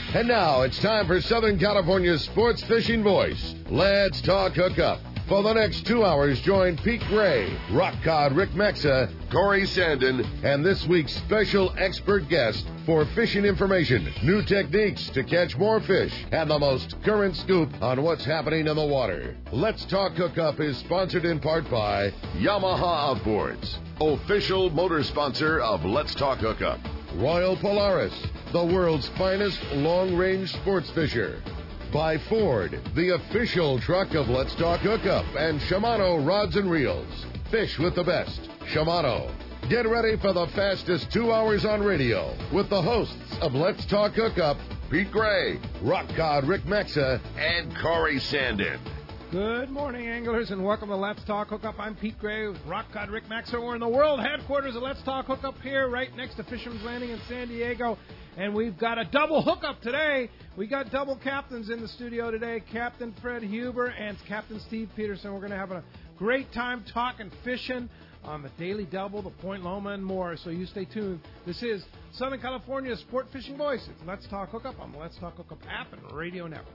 And now it's time for Southern California's sports fishing voice. Let's talk hookup. For the next 2 hours, join Pete Gray, Rock Cod Rick Maxa, Corey Sandin, and this week's special expert guest for fishing information, new techniques to catch more fish, and the most current scoop on what's happening in the water. Let's Talk Hookup is sponsored in part by Yamaha Outboards, official motor sponsor of Let's Talk Hookup. Royal Polaris, the world's finest long-range sports fisher. By Ford, the official truck of Let's Talk Hookup, and Shimano Rods and Reels. Fish with the best. Shimano. Get ready for the fastest 2 hours on radio with the hosts of Let's Talk Hookup, Pete Gray, Rock Cod Rick Maxa, and Corey Sandin. Good morning, anglers, and welcome to Let's Talk Hookup. I'm Pete Gray with Rock Cod Rick Maxa. We're in the world headquarters of Let's Talk Hookup here, right next to Fisherman's Landing in San Diego. And we've got a double hookup today. We got double captains in the studio today, Captain Fred Huber and Captain Steve Peterson. We're going to have a great time talking fishing on the Daily Double, the Point Loma, and more. So you stay tuned. This is Southern California's Sport Fishing Voice. It's Let's Talk Hookup on the Let's Talk Hookup app and radio network.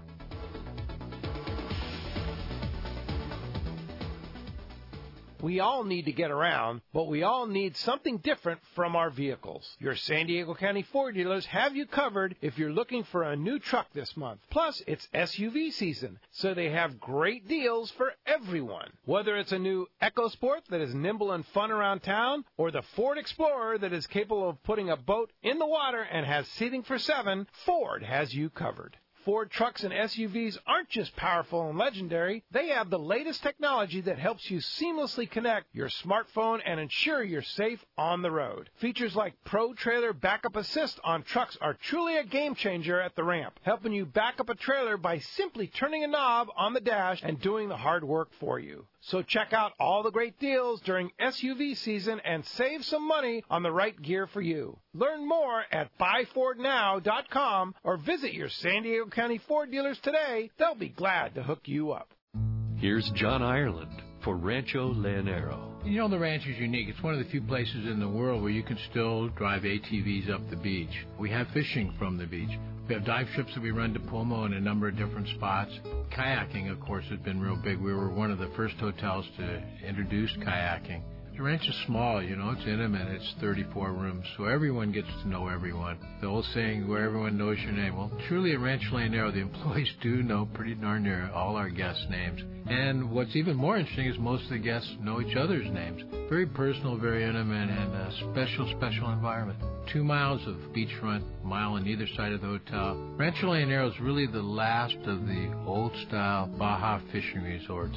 We all need to get around, but we all need something different from our vehicles. Your San Diego County Ford dealers have you covered if you're looking for a new truck this month. Plus, it's SUV season, so they have great deals for everyone. Whether it's a new EcoSport that is nimble and fun around town, or the Ford Explorer that is capable of putting a boat in the water and has seating for 7, Ford has you covered. Ford trucks and SUVs aren't just powerful and legendary. They have the latest technology that helps you seamlessly connect your smartphone and ensure you're safe on the road. Features like Pro Trailer Backup Assist on trucks are truly a game changer at the ramp, helping you back up a trailer by simply turning a knob on the dash and doing the hard work for you. So check out all the great deals during SUV season and save some money on the right gear for you. Learn more at buyfordnow.com or visit your San Diego County Ford dealers today. They'll be glad to hook you up. Here's John Ireland for Rancho Leonero. You know, the ranch is unique. It's one of the few places in the world where you can still drive ATVs up the beach. We have fishing from the beach. We have dive trips that we run to Pomo in a number of different spots. Kayaking, of course, has been real big. We were one of the first hotels to introduce kayaking. The ranch is small, you know, it's intimate. It's 34 rooms, so everyone gets to know everyone. The old saying, where everyone knows your name. Well, truly at Rancho Leonero, the employees do know pretty darn near all our guests' names. And what's even more interesting is most of the guests know each other's names. Very personal, very intimate, and a special, special environment. 2 miles of beachfront, mile on either side of the hotel. Rancho Leonero is really the last of the old-style Baja fishing resorts.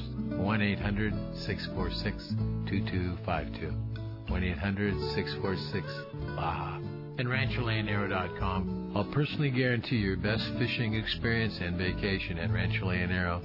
1-800-646-2252. 1-800-646-BAJA. And RanchoLeonero.com. I'll personally guarantee your best fishing experience and vacation at Rancho Leonero.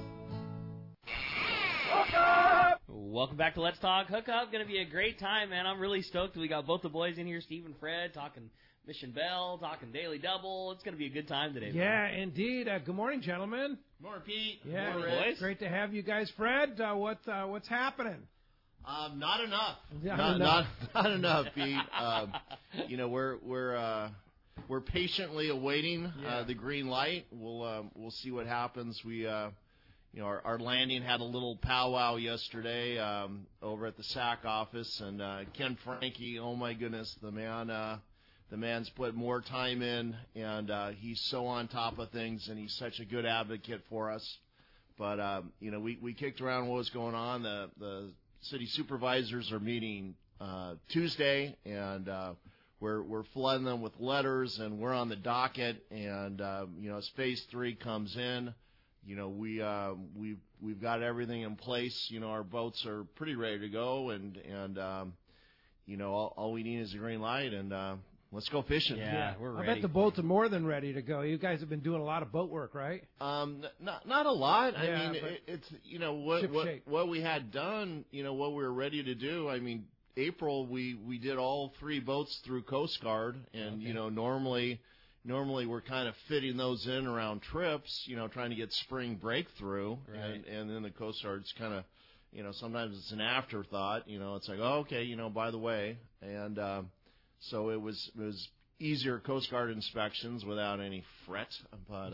Welcome back to Let's Talk Hookup. Going to be a great time, man. I'm really stoked. We got both the boys in here, Steve and Fred, talking Mission Bell, talking Daily Double. It's going to be a good time today. Yeah, man. Indeed. Good morning, gentlemen. Good morning, Pete. Yeah, good morning, boys. Great to have you guys. Fred, what's happening? Not enough. Not enough, Pete. You know, we're patiently awaiting the green light. We'll see what happens. You know, our landing had a little powwow yesterday over at the SAC office, and Ken Franke, oh my goodness, the man's put more time in, and he's so on top of things, and he's such a good advocate for us. But you know, we kicked around what was going on. The city supervisors are meeting Tuesday, and we're flooding them with letters, and we're on the docket. And you know, as Phase 3 comes in, you know, we've got everything in place. You know, our boats are pretty ready to go, and you know, all we need is a green light, and let's go fishing. Yeah, we're ready. I bet the boats are more than ready to go. You guys have been doing a lot of boat work, right? Not a lot. Yeah, I mean, it's you know what we had done. You know, what we were ready to do. I mean, April we did all 3 boats through Coast Guard, and you know, normally we're kind of fitting those in around trips, you know, trying to get spring breakthrough, right. and then the Coast Guard's kind of, you know, sometimes it's an afterthought, you know, it's like, oh, okay, you know, by the way, and so it was easier Coast Guard inspections without any fret. But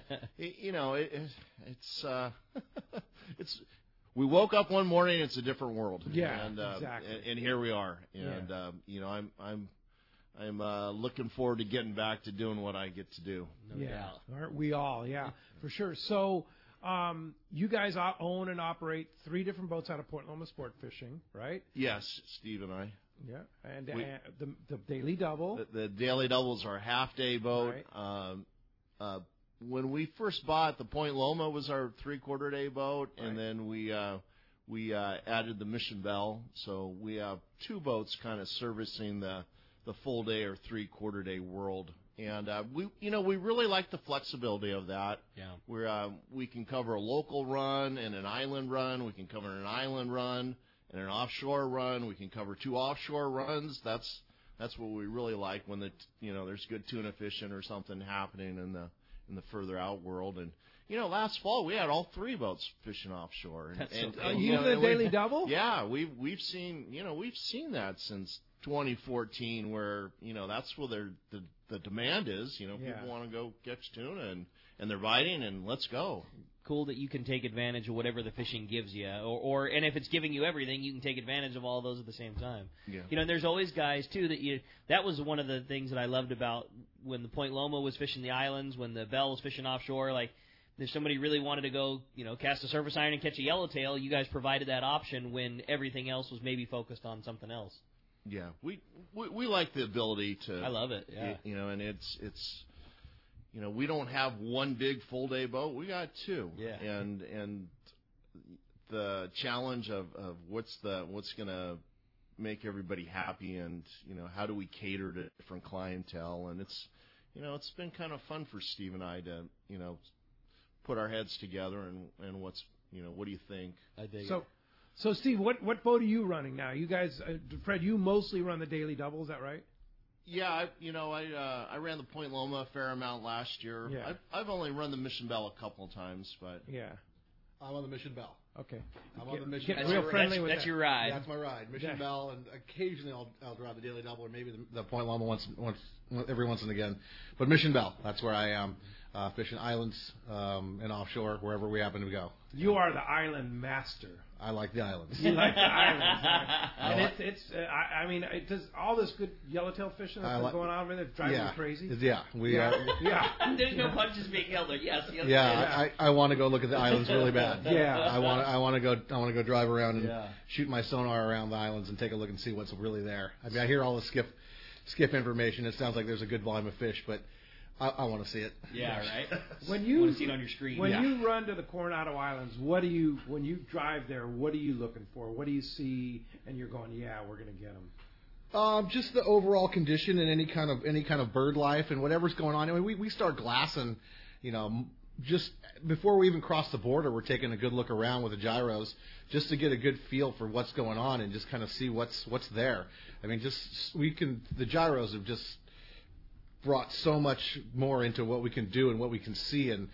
it's we woke up one morning, it's a different world. Yeah, and, exactly. And here we are. And I'm looking forward to getting back to doing what I get to do. No doubt. Aren't we all? Yeah, for sure. So you guys own and operate 3 different boats out of Point Loma Sport Fishing, right? Yes, Steve and I. Yeah, and the Daily Double. The Daily Double's our half-day boat. Right. When we first bought, the Point Loma was our 3/4-day boat, and then we added the Mission Belle. So we have 2 boats kind of servicing the full day or 3/4-day world. And we really like the flexibility of that. Yeah. We can cover a local run and an island run. We can cover an island run and an offshore run. We can cover 2 offshore runs. That's what we really like when there's good tuna fishing or something happening in the further out world. And last fall we had all 3 boats fishing offshore. The Daily Double? Yeah, we've seen that since 2014, where that's where the demand is. People want to go catch tuna and they're biting, and let's go. Cool that you can take advantage of whatever the fishing gives you, and if it's giving you everything, you can take advantage of all those at the same time. Yeah. And there's always guys too that was one of the things that I loved about when the Point Loma was fishing the islands, when the Belle was fishing offshore. Like, if somebody really wanted to go, cast a surface iron and catch a yellowtail, you guys provided that option when everything else was maybe focused on something else. Yeah, we like the ability to. I love it. Yeah. And it's we don't have one big full day boat. We got 2. Yeah. And the challenge of what's going to make everybody happy, and how do we cater to different clientele, and it's been kind of fun for Steve and I to put our heads together and what do you think? I dig it. So Steve, what boat are you running now? You guys, Fred, you mostly run the Daily Double, is that right? Yeah, I ran the Point Loma a fair amount last year. Yeah. I've only run the Mission Belle a couple of times, but yeah, I'm on the Mission Belle. Okay. I'm on the Mission Get Belle. real friendly with that's that. your ride. That's my ride, Mission Belle, and occasionally I'll drive the Daily Double or maybe the Point Loma every once and again. But Mission Belle, that's where I am, fishing islands and offshore, wherever we happen to go. You are the island master. I like the islands. You like the islands, and it does all this good yellowtail fishing that's been going on over there driving you crazy. Yeah, There's no punches being held there. Yes. I want to go look at the islands really bad. Yeah. I want to go drive around and shoot my sonar around the islands and take a look and see what's really there. I mean, I hear all the skip information. It sounds like there's a good volume of fish, but I want to see it. Yeah, right. When you want to see it on your screen. When you run to the Coronado Islands, when you drive there, what are you looking for? What do you see? And you're going, yeah, we're going to get them. Just the overall condition and any kind of bird life and whatever's going on. I mean, we start glassing, just before we even cross the border. We're taking a good look around with the gyros just to get a good feel for what's going on and just kind of see what's there. I mean, the gyros have just brought so much more into what we can do and what we can see, and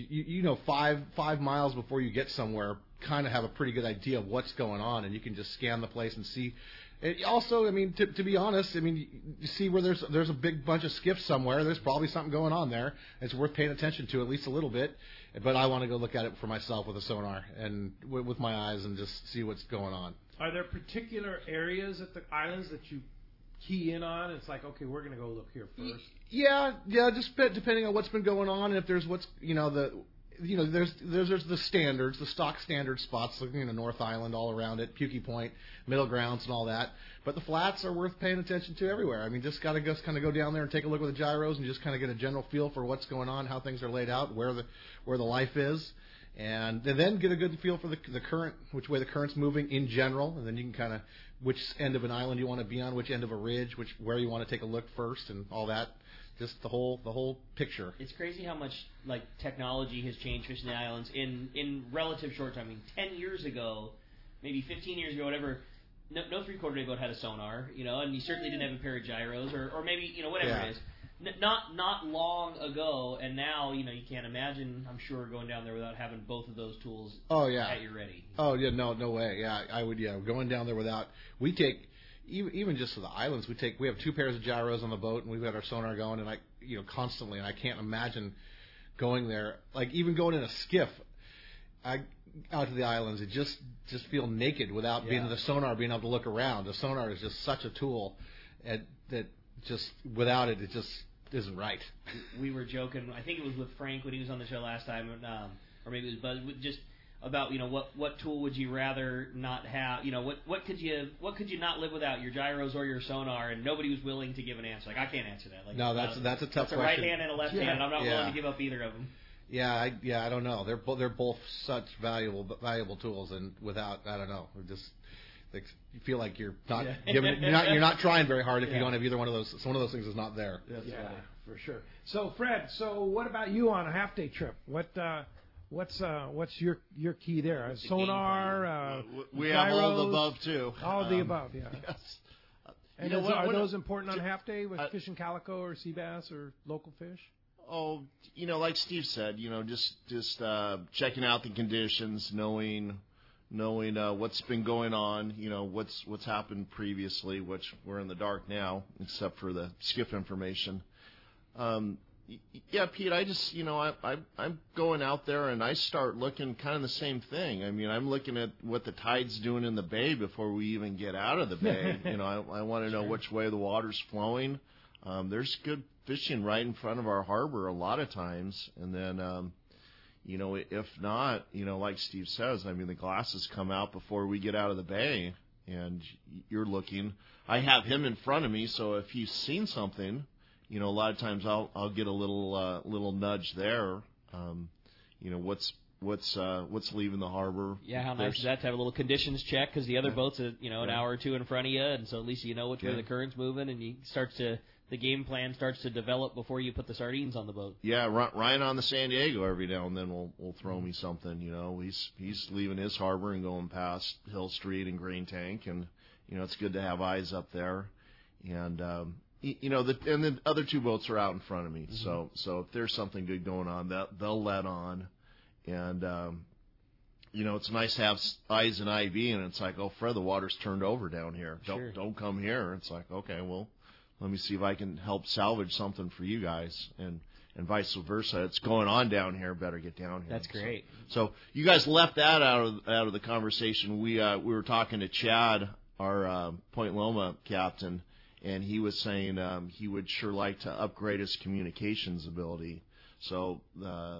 5 miles before you get somewhere, kind of have a pretty good idea of what's going on, and you can just scan the place and see. It also, I mean, to be honest, I mean, you see where there's a big bunch of skiffs somewhere. There's probably something going on there. It's worth paying attention to at least a little bit. But I want to go look at it for myself with a sonar and with my eyes and just see what's going on. Are there particular areas at the islands that you key in on? It's like, okay, we're going to go look here first. Yeah, just depending on what's been going on, and if there's there's the standards, the stock standard spots, North Island all around it, Pukey Point, Middle Grounds, and all that. But the flats are worth paying attention to everywhere. I mean, just got to go down there and take a look with the gyros and just kind of get a general feel for what's going on, how things are laid out, where the life is. And then get a good feel for the current, which way the current's moving in general, and then you can kind of which end of an island you want to be on, which end of a ridge, where you want to take a look first, and all that. Just the whole picture. It's crazy how much technology has changed fishing the islands in relative short time. I mean, 10 years ago, maybe 15 years ago, whatever. No 3/4 day boat had a sonar, and you certainly didn't have a pair of gyros, or maybe whatever it is. Not long ago, and now you can't imagine. I'm sure going down there without having both of those tools. Oh yeah. At your ready. Oh yeah, no way. Yeah, I would. Yeah, going down there without. We take. even just to the islands, we have 2 pairs of gyros on the boat, and we've got our sonar going, and constantly, and I can't imagine going there, like even going in a skiff, out to the islands, it just feel naked without being the sonar, being able to look around. The sonar is just such a tool that just without it, it just isn't right. We were joking. I think it was with Frank when he was on the show last time, or maybe it was Buzz. Just about what tool would you rather not have? What could you not live without, your gyros or your sonar? And nobody was willing to give an answer. Like, I can't answer that. Like, no, that's a tough that's question. a right hand and a left hand. And I'm not willing to give up either of them. Yeah, I don't know. They're both such valuable tools, and without, I don't know. You feel like you're not you're not trying very hard if you don't have either one of those. One of those things is not there. That's for sure. So Fred, what about you on a half-day trip? What's your key there? A sonar, we gyros, have all the above too. All of the above, yeah. Yes. And are those important on half-day with fishing calico or sea bass or local fish? Oh, like Steve said, just checking out the conditions, knowing what's been going on, what's happened previously, which we're in the dark now, except for the skiff information. Yeah, Pete, I just, I'm going out there and I start looking kind of the same thing. I mean, I'm looking at what the tide's doing in the bay before we even get out of the bay. I want to know which way the water's flowing. There's good fishing right in front of our harbor a lot of times. And then, if not, like Steve says, I mean, the glasses come out before we get out of the bay and you're looking. I have him in front of me, so if he's seen something, a lot of times I'll get a little nudge there. What's leaving the harbor? Yeah, how nice is that to have a little conditions check, because the other boat's an hour or two in front of you, and so at least you know which way the current's moving, and the game plan starts to develop before you put the sardines on the boat. Yeah, Ryan on the San Diego every now and then will throw me something. He's leaving his harbor and going past Hill Street and Green Tank, and it's good to have eyes up there, and. And the other 2 boats are out in front of me. Mm-hmm. So if there's something good going on, they'll let on. And, it's nice to have eyes and IV, and it's like, oh, Fred, the water's turned over down here. Don't come here. It's like, okay, well, let me see if I can help salvage something for you guys. And vice versa. It's going on down here. Better get down here. That's great. So you guys left that out of the conversation. We were talking to Chad, our Point Loma captain, and he was saying he would sure like to upgrade his communications ability. So a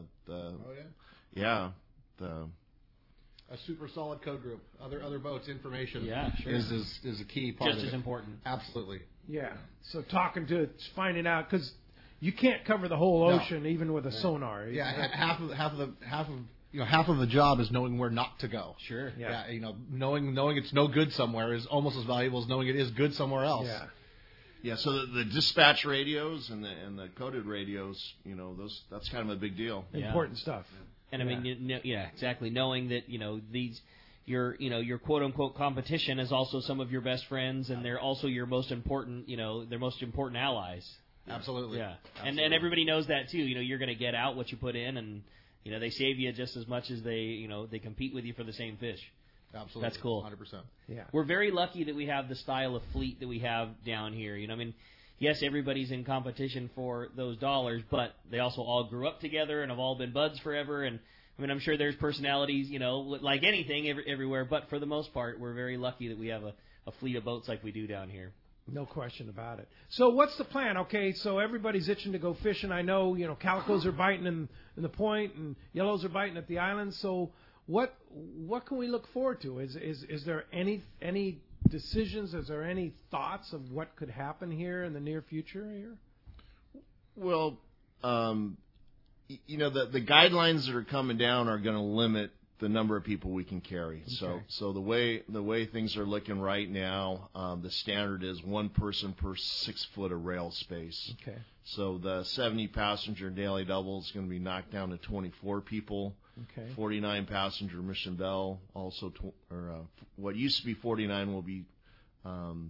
super solid code group, other boats, information is a key part. Just as important. Absolutely. Yeah. So finding out, because you can't cover the whole ocean even with a sonar. Yeah, half of the job is knowing where not to go. Sure. Yeah. Knowing it's no good somewhere is almost as valuable as knowing it is good somewhere else. Yeah. Yeah, so the dispatch radios and the coded radios, that's kind of a big deal. Important stuff. And I mean, exactly. Knowing that your quote unquote competition is also some of your best friends, and they're also your most important, their most important allies. Absolutely. Yeah. And everybody knows that too. You're going to get out what you put in, and they save you just as much as they compete with you for the same fish. Absolutely. That's cool. 100%. Yeah. We're very lucky that we have the style of fleet that we have down here. Yes, everybody's in competition for those dollars, but they also all grew up together and have all been buds forever. And I'm sure there's personalities, like anything everywhere, but for the most part, we're very lucky that we have a fleet of boats like we do down here. No question about it. So what's the plan? Okay, so everybody's itching to go fishing. I know, calicos are biting in the point and yellows are biting at the islands. So what can we look forward to? Is there any decisions? Is there any thoughts of what could happen here in the near future here? Well, the guidelines that are coming down are going to limit the number of people we can carry. Okay. So the way things are looking right now, the standard is 1 person per 6 foot of rail space. Okay. So the 70 passenger daily double is going to be knocked down to 24 people. Okay. 49 passenger Mission Bell also, what used to be 49 will be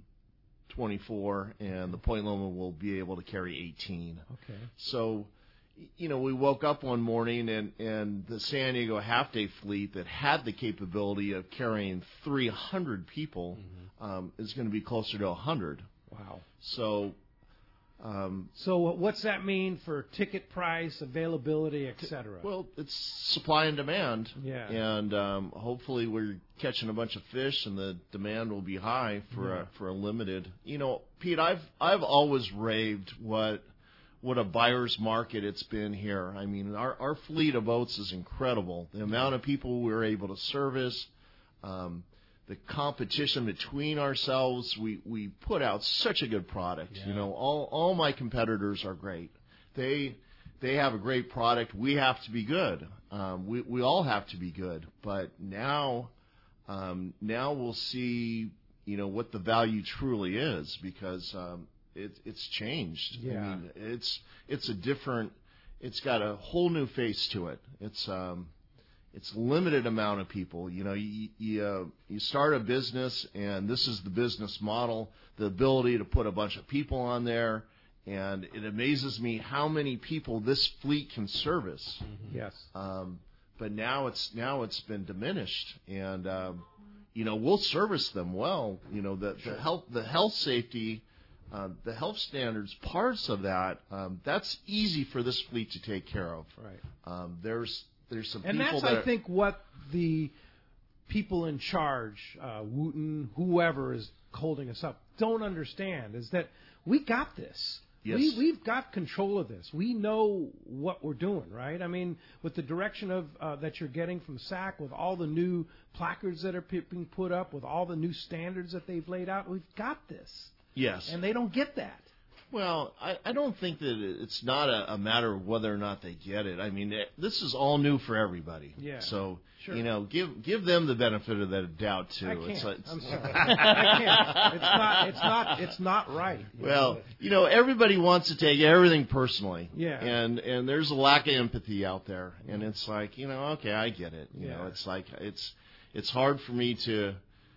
24, and the Point Loma will be able to carry 18. Okay. So, we woke up one morning and the San Diego half-day fleet that had the capability of carrying 300 people is going to be closer to 100. Wow. So what's that mean for ticket price, availability, et cetera? Well, it's supply and demand. Yeah. And hopefully we're catching a bunch of fish, and the demand will be high for a limited. Pete, I've always raved what a buyer's market it's been here. I mean, our fleet of boats is incredible. The amount of people we're able to service, the competition between ourselves, we put out such a good product. Yeah. All my competitors are great. They have a great product. We have to be good. We all have to be good. But now we'll see, what the value truly is, because it's changed. Yeah. I mean, it's got a whole new face to it. It's limited amount of people. You start a business, and this is the business model, the ability to put a bunch of people on there, and it amazes me how many people this fleet can service. Yes. But now it's been diminished, and we'll service them well. The health safety, the health standards, parts of that, that's easy for this fleet to take care of. Right. There's some and people that's, I think, what the people in charge, Wooten, whoever is holding us up, don't understand, is that we got this. Yes. We've got control of this. We know what we're doing, right? I mean, with the direction of that you're getting from SAC, with all the new placards that are being put up, with all the new standards that they've laid out, we've got this. Yes. And they don't get that. Well, I don't think that it's not a matter of whether or not they get it. I mean, this is all new for everybody. Yeah. So, sure. Give them the benefit of that doubt, too. I can't. It's I'm sorry. I can't. It's not right. Well, everybody wants to take everything personally. Yeah. And there's a lack of empathy out there. And it's like, okay, I get it. Yeah. It's like it's hard for me to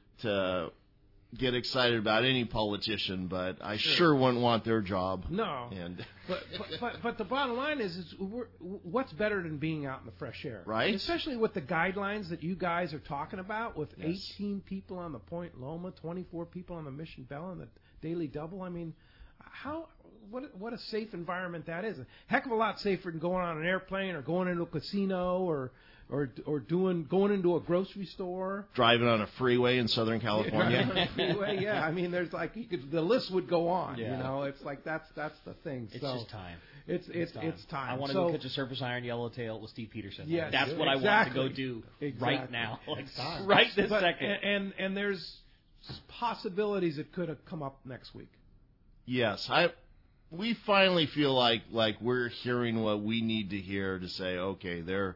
get excited about any politician, but I sure wouldn't want their job. No. And but the bottom line is what's better than being out in the fresh air, right? Especially with the guidelines that you guys are talking about, with Yes. 18 people on the Point Loma, 24 people on the Mission Bell, and the Daily Double. I mean, what a safe environment that is. A heck of a lot safer than going on an airplane or going into a casino or going into a grocery store, driving on a freeway in Southern California. Driving on a freeway, yeah. I mean, there's like the list would go on. Yeah. It's like that's the thing. It's so just time. It's time. I want to go catch a surface iron yellowtail with Steve Peterson. Yes, That's what I want to go do right now. Right this second. And there's possibilities it could have come up next week. Yes, we finally feel like we're hearing what we need to hear to say, okay, there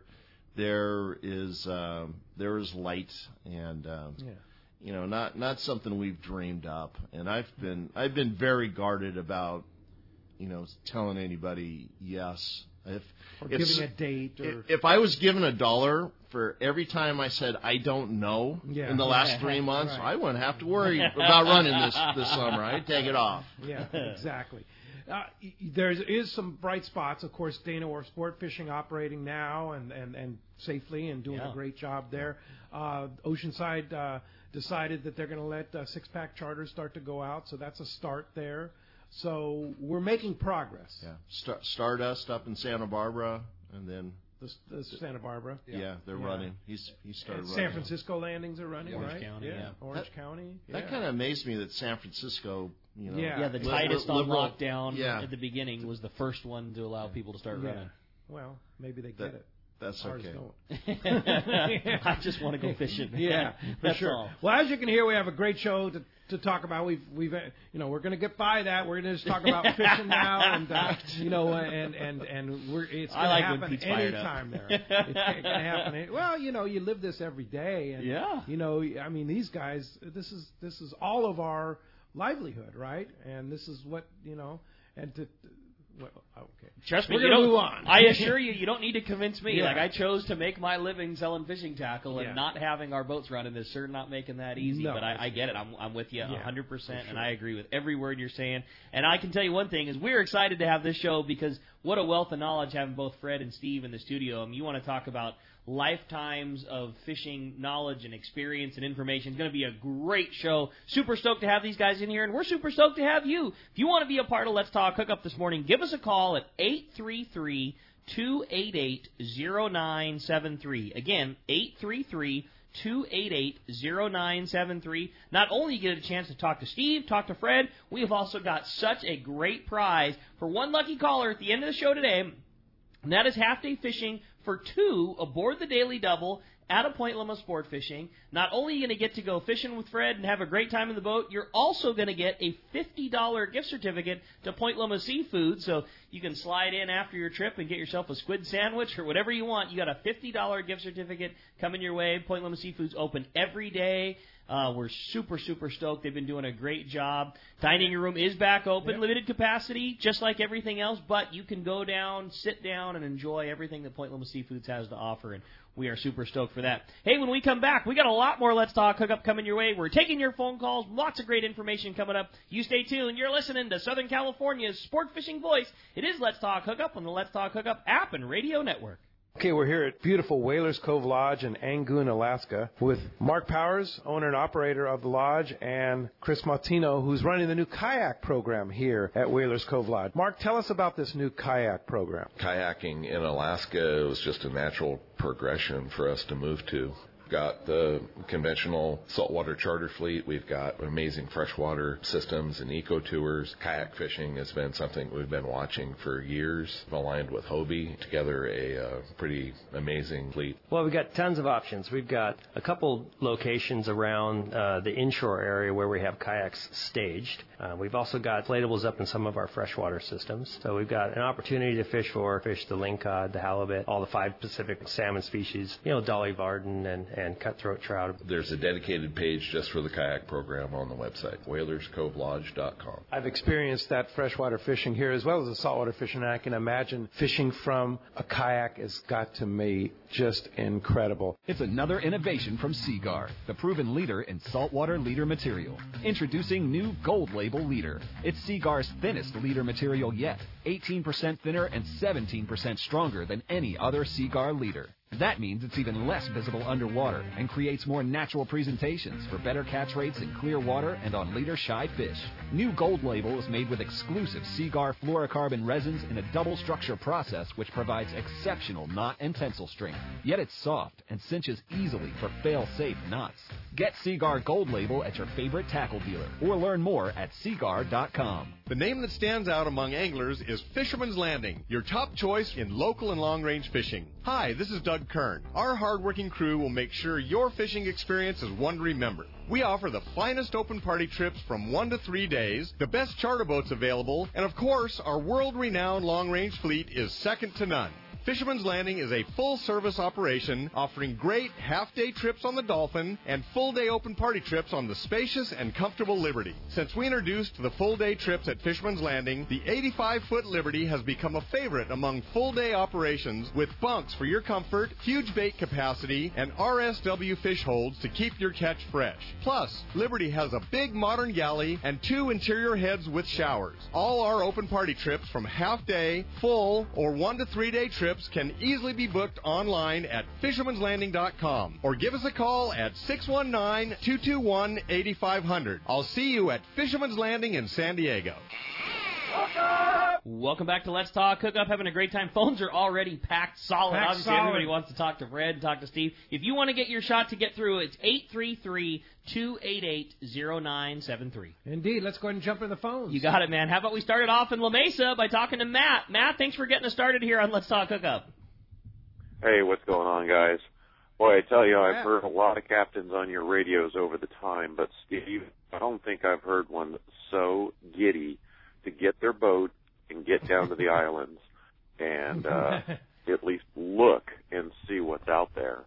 is light, and not something we've dreamed up. And I've been very guarded about telling anybody yes. If giving a date, or if I was given $1 for every time I said I don't know in the last 3 months, right. I wouldn't have to worry about running this summer. I'd take it off. Yeah, exactly. There is some bright spots. Of course, Dana Wharf Sport Fishing operating now and safely and doing a great job there. Oceanside decided that they're going to let six-pack charters start to go out, so that's a start there. So we're making progress. Yeah, Stardust up in Santa Barbara, and then the Santa Barbara. Yeah, they're running. He started running. San Francisco landings are running, Orange right? County, Orange County. That kind of amazed me that San Francisco, the tightest on liberal lockdown at the beginning was the first one to allow people to start running. Well, maybe they get it. That's okay. I just want to go fishing. Yeah, for sure. All. Well, as you can hear, we have a great show to talk about. We're going to get by that. We're going to just talk about fishing now, and it's going to happen anytime there. It's going to happen. Well, you live this every day, and I mean, these guys. This is all of our livelihood, right? And this is what and to. Well, okay. Trust me, we're going to move on. I assure you, you don't need to convince me. Like, I chose to make my living selling fishing tackle, and not having our boats running is sure not making that easy. No, but I get it. I'm with you 100%, sure. and I agree with every word you're saying. And I can tell you one thing is we're excited to have this show because what a wealth of knowledge having both Fred and Steve in the studio. I mean, you want to talk about lifetimes of fishing knowledge and experience and information. It's going to be a great show. Super stoked to have these guys in here, and we're super stoked to have you. If you want to be a part of Let's Talk Hookup this morning, give us a call at 833-288-0973. Again, 833-288-0973. Not only get a chance to talk to Steve, talk to Fred, we have also got such a great prize for one lucky caller at the end of the show today, and that is half-day fishing for two aboard the Daily Double at a Point Loma Sport Fishing. Not only are you going to get to go fishing with Fred and have a great time in the boat, you're also going to get a $50 gift certificate to Point Loma Seafood, so you can slide in after your trip and get yourself a squid sandwich or whatever you want. You got a $50 gift certificate coming your way. Point Loma Seafood's open every day. We're super, super stoked. They've been doing a great job. Dining room is back open, limited capacity, just like everything else, but you can go down, sit down, and enjoy everything that Point Loma Seafoods has to offer, and we are super stoked for that. Hey, when we come back, we got a lot more Let's Talk Hookup coming your way. We're taking your phone calls, lots of great information coming up. You stay tuned. You're listening to Southern California's sport fishing voice. It is Let's Talk Hookup on the Let's Talk Hookup app and radio network. Okay, we're here at beautiful Whalers Cove Lodge in Angoon, Alaska, with Mark Powers, owner and operator of the lodge, and Chris Martino, who's running the new kayak program here at Whalers Cove Lodge. Mark, tell us about this new kayak program. Kayaking in Alaska was just a natural progression for us to move to. We've got the conventional saltwater charter fleet. We've got amazing freshwater systems and eco tours. Kayak fishing has been something we've been watching for years. We've aligned with Hobie together a pretty amazing fleet. Well, we've got tons of options. We've got a couple locations around the inshore area where we have kayaks staged. We've also got inflatables up in some of our freshwater systems. So we've got an opportunity to fish the lingcod, the halibut, all the 5 Pacific salmon species, Dolly Varden and cutthroat trout. There's a dedicated page just for the kayak program on the website, whalerscovelodge.com. I've experienced that freshwater fishing here as well as the saltwater fishing, and I can imagine fishing from a kayak has got to be just incredible. It's another innovation from Seaguar, the proven leader in saltwater leader material. Introducing new Gold Label Leader. It's Seaguar's thinnest leader material yet, 18% thinner and 17% stronger than any other Seaguar leader. That means it's even less visible underwater and creates more natural presentations for better catch rates in clear water and on leader-shy fish. New Gold Label is made with exclusive Seaguar fluorocarbon resins in a double structure process which provides exceptional knot and tensile strength. Yet it's soft and cinches easily for fail-safe knots. Get Seaguar Gold Label at your favorite tackle dealer or learn more at seaguar.com. The name that stands out among anglers is Fisherman's Landing, your top choice in local and long-range fishing. Hi, this is Doug Kern. Our hard-working crew will make sure your fishing experience is one to remember. We offer the finest open party trips from 1 to 3 days, the best charter boats available, and of course, our world-renowned long-range fleet is second to none. Fisherman's Landing is a full-service operation offering great half-day trips on the Dolphin and full-day open party trips on the spacious and comfortable Liberty. Since we introduced the full-day trips at Fisherman's Landing, the 85-foot Liberty has become a favorite among full-day operations with bunks for your comfort, huge bait capacity, and RSW fish holds to keep your catch fresh. Plus, Liberty has a big modern galley and 2 interior heads with showers. All our open party trips from half-day, full, or 1 to 3 day trips can easily be booked online at fishermanslanding.com or give us a call at 619-221-8500. I'll see you at Fisherman's Landing in San Diego. Welcome back to Let's Talk Hookup. Having a great time. Phones are already packed solid. Obviously, everybody wants to talk to Fred, talk to Steve. If you want to get your shot to get through, it's 833-288-0973. Indeed. Let's go ahead and jump in the phones. You got it, man. How about we start it off in La Mesa by talking to Matt. Matt, thanks for getting us started here on Let's Talk Hookup. Hey, what's going on, guys? Boy, I tell you, I've heard a lot of captains on your radios over the time, but Steve, I don't think I've heard one that's so giddy to get their boat and get down to the islands and at least look and see what's out there.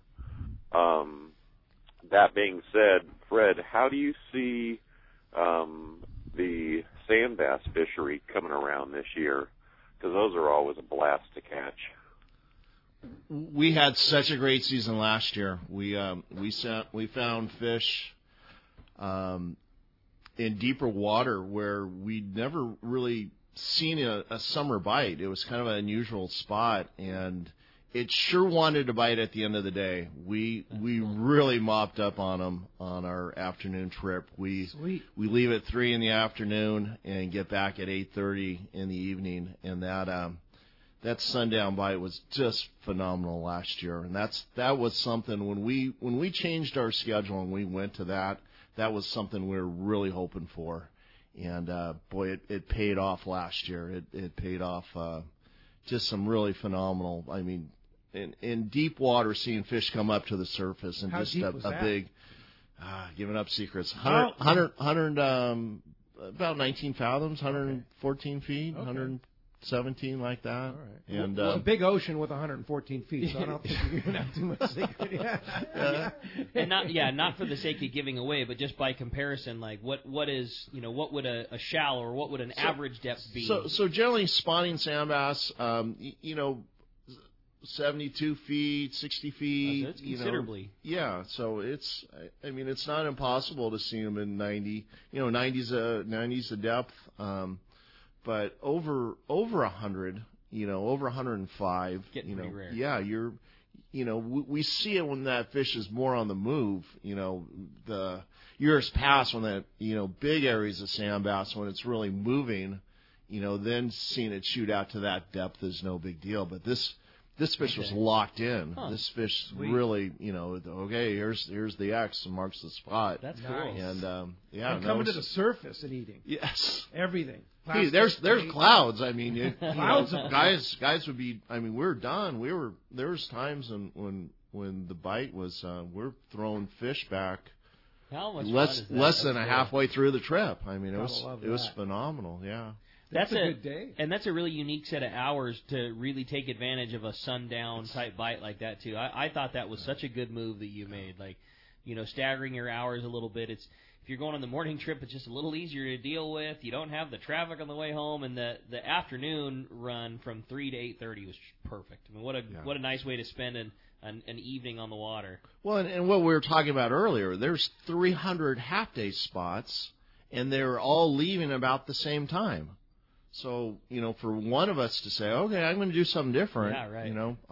That being said, Fred, how do you see the sand bass fishery coming around this year? Because those are always a blast to catch. We had such a great season last year. We found fish in deeper water where we never really seen a summer bite. It was kind of an unusual spot, and it sure wanted to bite at the end of the day. We really mopped up on them on our afternoon trip. We leave at 3 in the afternoon and get back at 8:30 in the evening, and that sundown bite was just phenomenal last year. And that was something when we changed our schedule and we went to that was something we were really hoping for. And boy, it paid off last year. It paid off just some really phenomenal. I mean, in deep water, seeing fish come up to the surface and How just deep a was that? big, giving up secrets. 100 about 19 fathoms, 114 feet, 117 like that. All right. And a big ocean with 114 feet, so I don't think you're gonna have too much secret. Yeah. And not for the sake of giving away, but just by comparison, like what would a shallow or what would an average depth be? So generally spawning sand bass, 72 feet, 60 feet. That's considerably. Yeah, so it's not impossible to see them in 90. 90's the depth, but over 100, over 105. Getting pretty rare. Yeah, we see it when that fish is more on the move. The years past when that big areas of sand bass when it's really moving, then seeing it shoot out to that depth is no big deal. But this fish was locked in. Huh. This fish Sweet. really, okay, here's the X and marks the spot. That's cool. And And coming to the surface and eating. Yes. Everything. Hey, Plastic, there's bait. clouds. I mean, Clouds of them. guys would be. I mean, we're done. There was times when the bite was we're throwing fish back. How much less fun is that? less than That's a cool. halfway through the trip. I mean, it Gotta was love that. phenomenal. Yeah. That's a good day. And that's a really unique set of hours to really take advantage of a sundown type bite like that too. I thought that was such a good move that you made. Like, staggering your hours a little bit. If you're going on the morning trip, it's just a little easier to deal with. You don't have the traffic on the way home, and the afternoon run from 3 to 8:30 was perfect. I mean, what a nice way to spend an evening on the water. Well, and what we were talking about earlier, there's 300 half-day spots, and they're all leaving about the same time. So, for one of us to say, okay, I'm going to do something different, Yeah, right.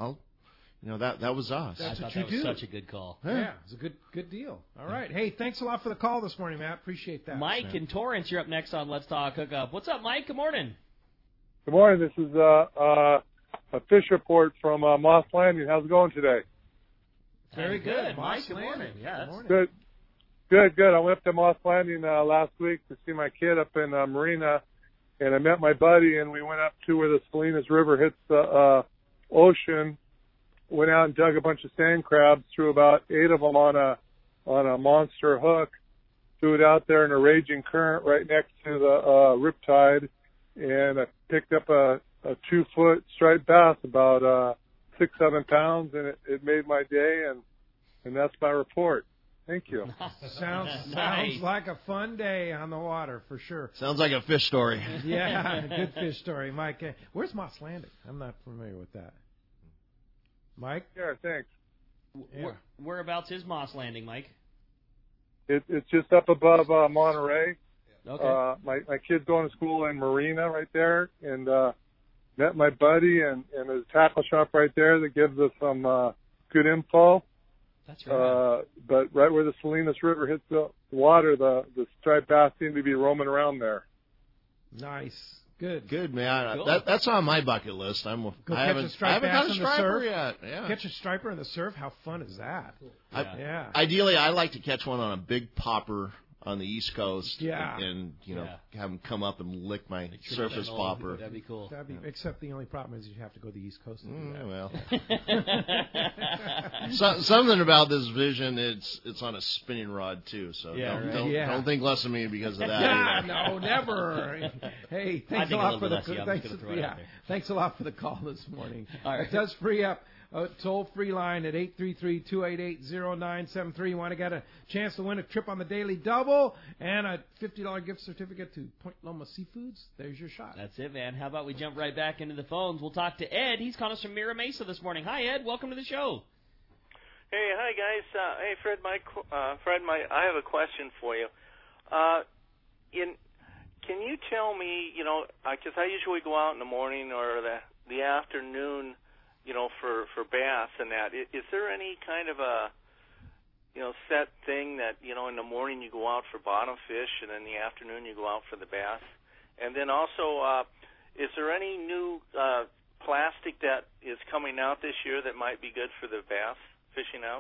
that was us. That's I what thought you that do. was such a good call. Yeah, it's a good deal. All right. Hey, thanks a lot for the call this morning, Matt. Appreciate that. Mike in Torrance, you're up next on Let's Talk Hookup. What's up, Mike? Good morning. Good morning. This is a fish report from Moss Landing. How's it going today? Very good. Mike, Moss good Landing. morning. Yeah, that's Good. Good. I went up to Moss Landing last week to see my kid up in Marina, and I met my buddy, and we went up to where the Salinas River hits the ocean. Went out and dug a bunch of sand crabs, threw about 8 of them on a monster hook, threw it out there in a raging current right next to the riptide, and I picked up a 2-foot striped bass, about 6-7 pounds, and it made my day, and that's my report. Thank you. Sounds like a fun day on the water for sure. Sounds like a fish story. Yeah, good fish story, Mike. Where's Moss Landing? I'm not familiar with that. Mike? Yeah, thanks. Yeah. Whereabouts is Moss Landing, Mike? It's just up above Monterey. Okay. My kid's going to school in Marina right there, and met my buddy, and there's a tackle shop right there that gives us some good info. That's right. But right where the Salinas River hits the water, the striped bass seem to be roaming around there. Nice. Good, man. Cool. That's on my bucket list. I haven't caught a striper yet. Yeah. Catch a striper in the surf? How fun is that? Yeah. Ideally, I like to catch one on a big popper on the East Coast. Yeah. And have them come up and lick my surface popper. That'd be cool. Except the only problem is you have to go to the East Coast to do that. Well, something about this vision. It's on a spinning rod too. So don't think less of me because of that. Yeah, no, never. Hey, thanks a lot for the thanks a lot for the call this morning. All right. It does free up a toll-free line at 833-288-0973. You want to get a chance to win a trip on the Daily Double and a $50 gift certificate to Point Loma Seafoods? There's your shot. That's it, man. How about we jump right back into the phones? We'll talk to Ed. He's calling us from Mira Mesa this morning. Hi, Ed. Welcome to the show. Hey, hi, guys. Hey, Fred, I have a question for you. can you tell me, because I usually go out in the morning or the afternoon, for bass and that. Is there any kind of a, set thing that, in the morning you go out for bottom fish and in the afternoon you go out for the bass? And then also, is there any new plastic that is coming out this year that might be good for the bass fishing out?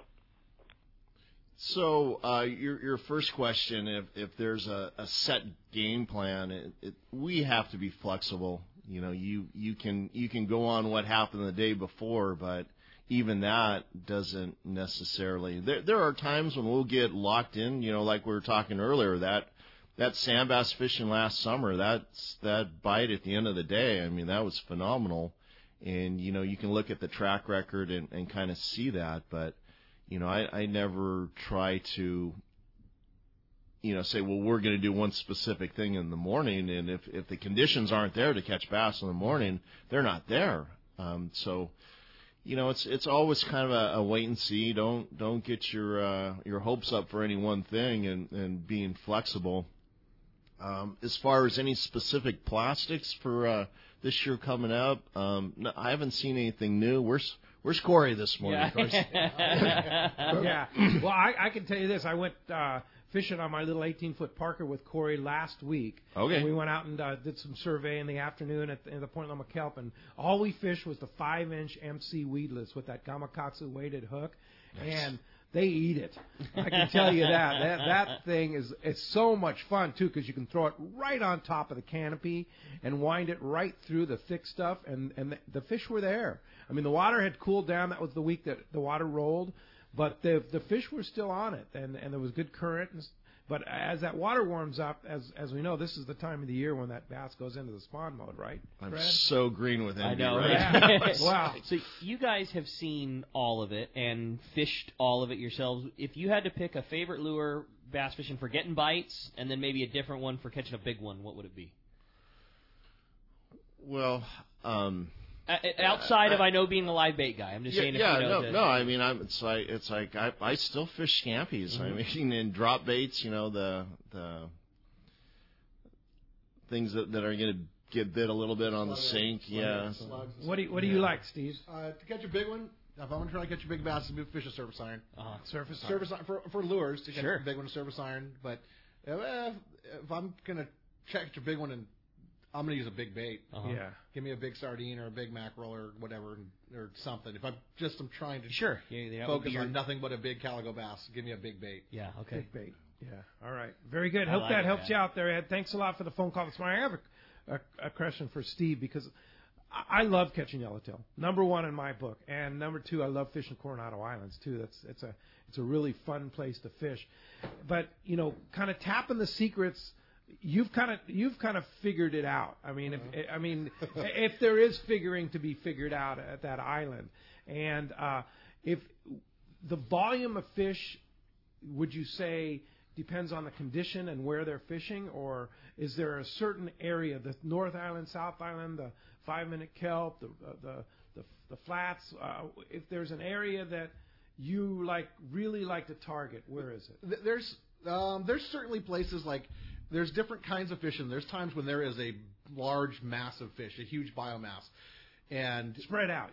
So your first question, if there's a set game plan, we have to be flexible. You can go on what happened the day before, but even that doesn't necessarily. There are times when we'll get locked in. Like we were talking earlier, that sand bass fishing last summer, that bite at the end of the day. I mean, that was phenomenal, and you can look at the track record and kind of see that, but. I never try to, say, well, we're going to do one specific thing in the morning, and if the conditions aren't there to catch bass in the morning, they're not there. So, it's always kind of a wait and see. Don't get your hopes up for any one thing, and being flexible. As far as any specific plastics for this year coming up, no, I haven't seen anything new. Where's Corey this morning? Yeah. Well, I can tell you this. I went fishing on my little 18-foot Parker with Corey last week. Okay. And we went out and did some survey in the afternoon at the Point Loma Kelp, and all we fished was the 5-inch MC weedless with that Gamakatsu weighted hook, and they eat it. I can tell you that. That thing it's so much fun, too, because you can throw it right on top of the canopy and wind it right through the thick stuff, and the fish were there. I mean, the water had cooled down. That was the week that the water rolled, but the fish were still on it, and there was good current. But as that water warms up, as we know, this is the time of the year when that bass goes into the spawn mode, right? I'm Fred? so green with envy. I know, right? right? Wow. So you guys have seen all of it and fished all of it yourselves. If you had to pick a favorite lure bass fishing for getting bites and then maybe a different one for catching a big one, what would it be? Well, outside of I know being a live bait guy, I'm just saying. No. I mean, it's like I still fish scampies. Mm-hmm. I mean, and drop baits. The things that are going to get bit a little bit on the sink. Yeah. What do you like, Steve? To catch a big one, if I'm going to try to catch a big bass, I'm going to fish a surface iron. Surface iron for lures to catch sure. a big one, a surface iron. But if I'm going to catch a big one, and I'm going to use a big bait. Yeah. Give me a big sardine or a big mackerel or whatever or something. If I'm trying to focus on nothing but a big calico bass, give me a big bait. Yeah. Okay. Big bait. Yeah. All right. Very good. Hope that helps you out there, Ed. Thanks a lot for the phone call this morning. I have a question for Steve because I love catching yellowtail. Number one in my book, and number two, I love fishing Coronado Islands too. It's a really fun place to fish. But kind of tapping the secrets. You've kind of figured it out. I mean, if there is figuring to be figured out at that island, and if the volume of fish, would you say depends on the condition and where they're fishing, or is there a certain area, the North Island, South Island, the 5-minute kelp, the flats? If there's an area that you really like to target, where is it? There's certainly places like. There's different kinds of fishing. There's times when there is a large mass of fish, a huge biomass, and spread out.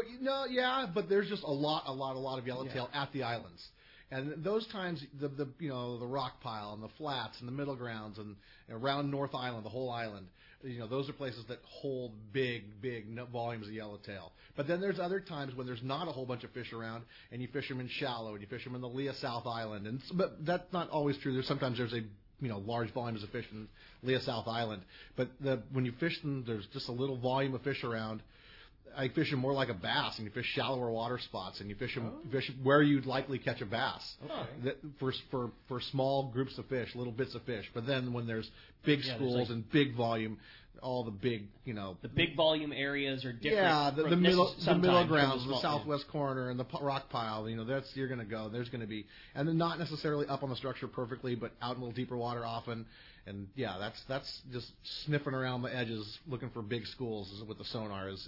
But there's just a lot of yellowtail at the islands, and those times the rock pile and the flats and the middle grounds and around North Island, the whole island, those are places that hold big volumes of yellowtail. But then there's other times when there's not a whole bunch of fish around, and you fish them in shallow, and you fish them in the Leah South Island, but that's not always true. Sometimes there's a large volumes of fish in Leah South Island. But when you fish them, there's just a little volume of fish around. I fish them more like a bass, and you fish shallower water spots, and you fish them fish where you'd likely catch a bass. Okay. For small groups of fish, little bits of fish. But then when there's big schools and big volume, all the big, the big volume areas are different. Yeah, the middle grounds, the southwest corner, and the rock pile. That's you're going to go. There's going to be, and then not necessarily up on the structure perfectly, but out in a little deeper water often. And yeah, that's just sniffing around the edges, looking for big schools with the sonar is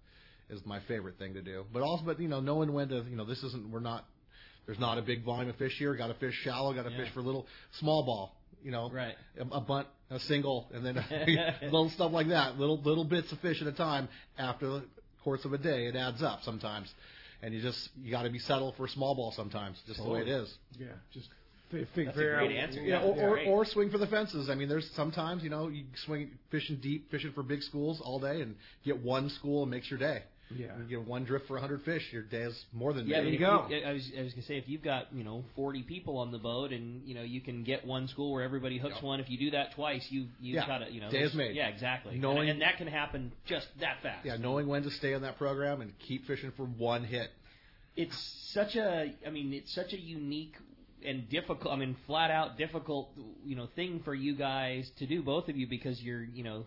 my favorite thing to do. But knowing when to, there's not a big volume of fish here. Got to fish shallow. Got to fish for little small ball. Right. A bunt a single, and then little stuff like that, little bits of fish at a time. After the course of a day, it adds up sometimes, and you got to be settled for small ball sometimes, just the way it is. Yeah, just That's a great answer. Yeah, or swing for the fences. I mean, there's sometimes, you swing fishing deep, fishing for big schools all day, and get one school and makes your day. Yeah. You get one drift for 100 fish, your day is more than there day. you go. I was going to say, if you've got 40 people on the boat, and you can get one school where everybody hooks one. If you do that twice, you've got a day is made. Yeah, exactly. And that can happen just that fast. Yeah, knowing when to stay on that program and keep fishing for one hit. It's such a unique and difficult, flat out difficult, thing for you guys to do, both of you, because you're,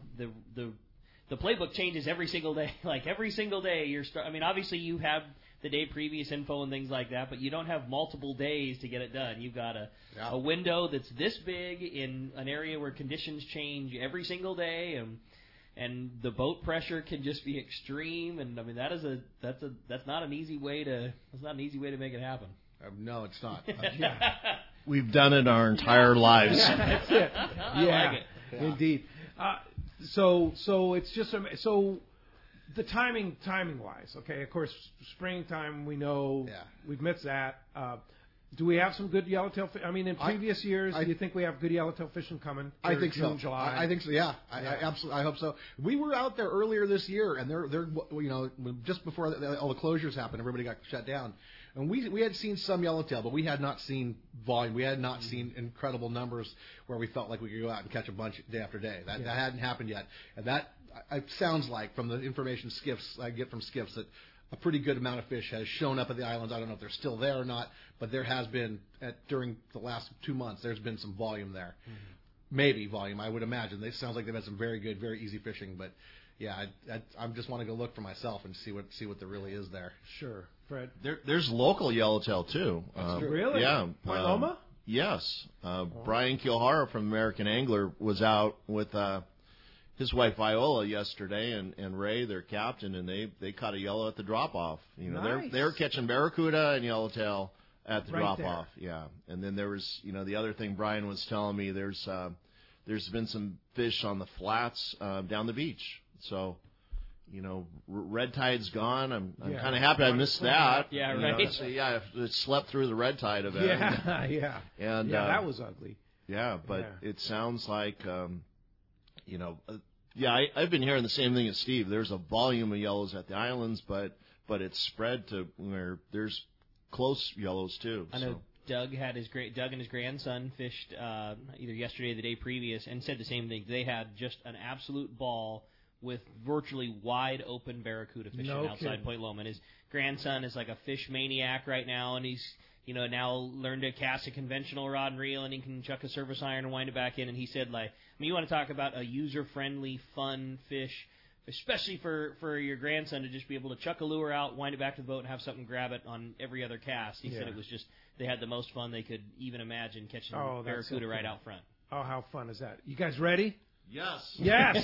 the playbook changes every single day. Like every single day, obviously you have the day previous info and things like that, but you don't have multiple days to get it done. You've got a window that's this big in an area where conditions change every single day, and the boat pressure can just be extreme. And that's not an easy way to make it happen. No, it's not. We've done it our entire lives. That's it. I like it. Indeed. So it's just so the timing wise. Okay, of course, springtime we know we've missed that. Do we have some good yellowtail fish? In previous years, do you think we have good yellowtail fishing coming? I think June, so. July? I think so. Yeah, I absolutely. I hope so. We were out there earlier this year, and they're just before all the closures happened, everybody got shut down. And we had seen some yellowtail, but we had not seen volume. We had not seen incredible numbers where we felt like we could go out and catch a bunch day after day. That hadn't happened yet. And that it sounds like, from the information I get from skiffs, that a pretty good amount of fish has shown up at the islands. I don't know if they're still there or not, but there has been, during the last 2 months, there's been some volume there. Mm-hmm. Maybe volume, I would imagine. It sounds like they've had some very good, very easy fishing, but yeah, I just want to go look for myself and see what there really is there. Sure. Fred? There's local yellowtail, too. Really? Yeah. Point Loma? Yes. Brian Kilhara from American Angler was out with his wife Viola yesterday, and Ray, their captain, and they caught a yellow at the drop-off. Nice. They were catching barracuda and yellowtail at the Right drop-off. there. Yeah. And then there was, the other thing Brian was telling me, there's been some fish on the flats down the beach. So, red tide's gone. I'm kind of happy I missed that. Yeah, right. It slept through the red tide event. Yeah. And that was ugly. Yeah, but it sounds like, I've been hearing the same thing as Steve. There's a volume of yellows at the islands, but it's spread to where there's close yellows too. I know Doug and his grandson fished either yesterday or the day previous, and said the same thing. They had just an absolute ball with virtually wide open barracuda fishing outside Point Loma. And his grandson is like a fish maniac right now, and he's now learned to cast a conventional rod and reel, and he can chuck a surface iron and wind it back in. And he said, you want to talk about a user-friendly, fun fish, especially for your grandson to just be able to chuck a lure out, wind it back to the boat, and have something grab it on every other cast. He said it was just, they had the most fun they could even imagine catching barracuda right out front. Oh, how fun is that? You guys ready? Yes.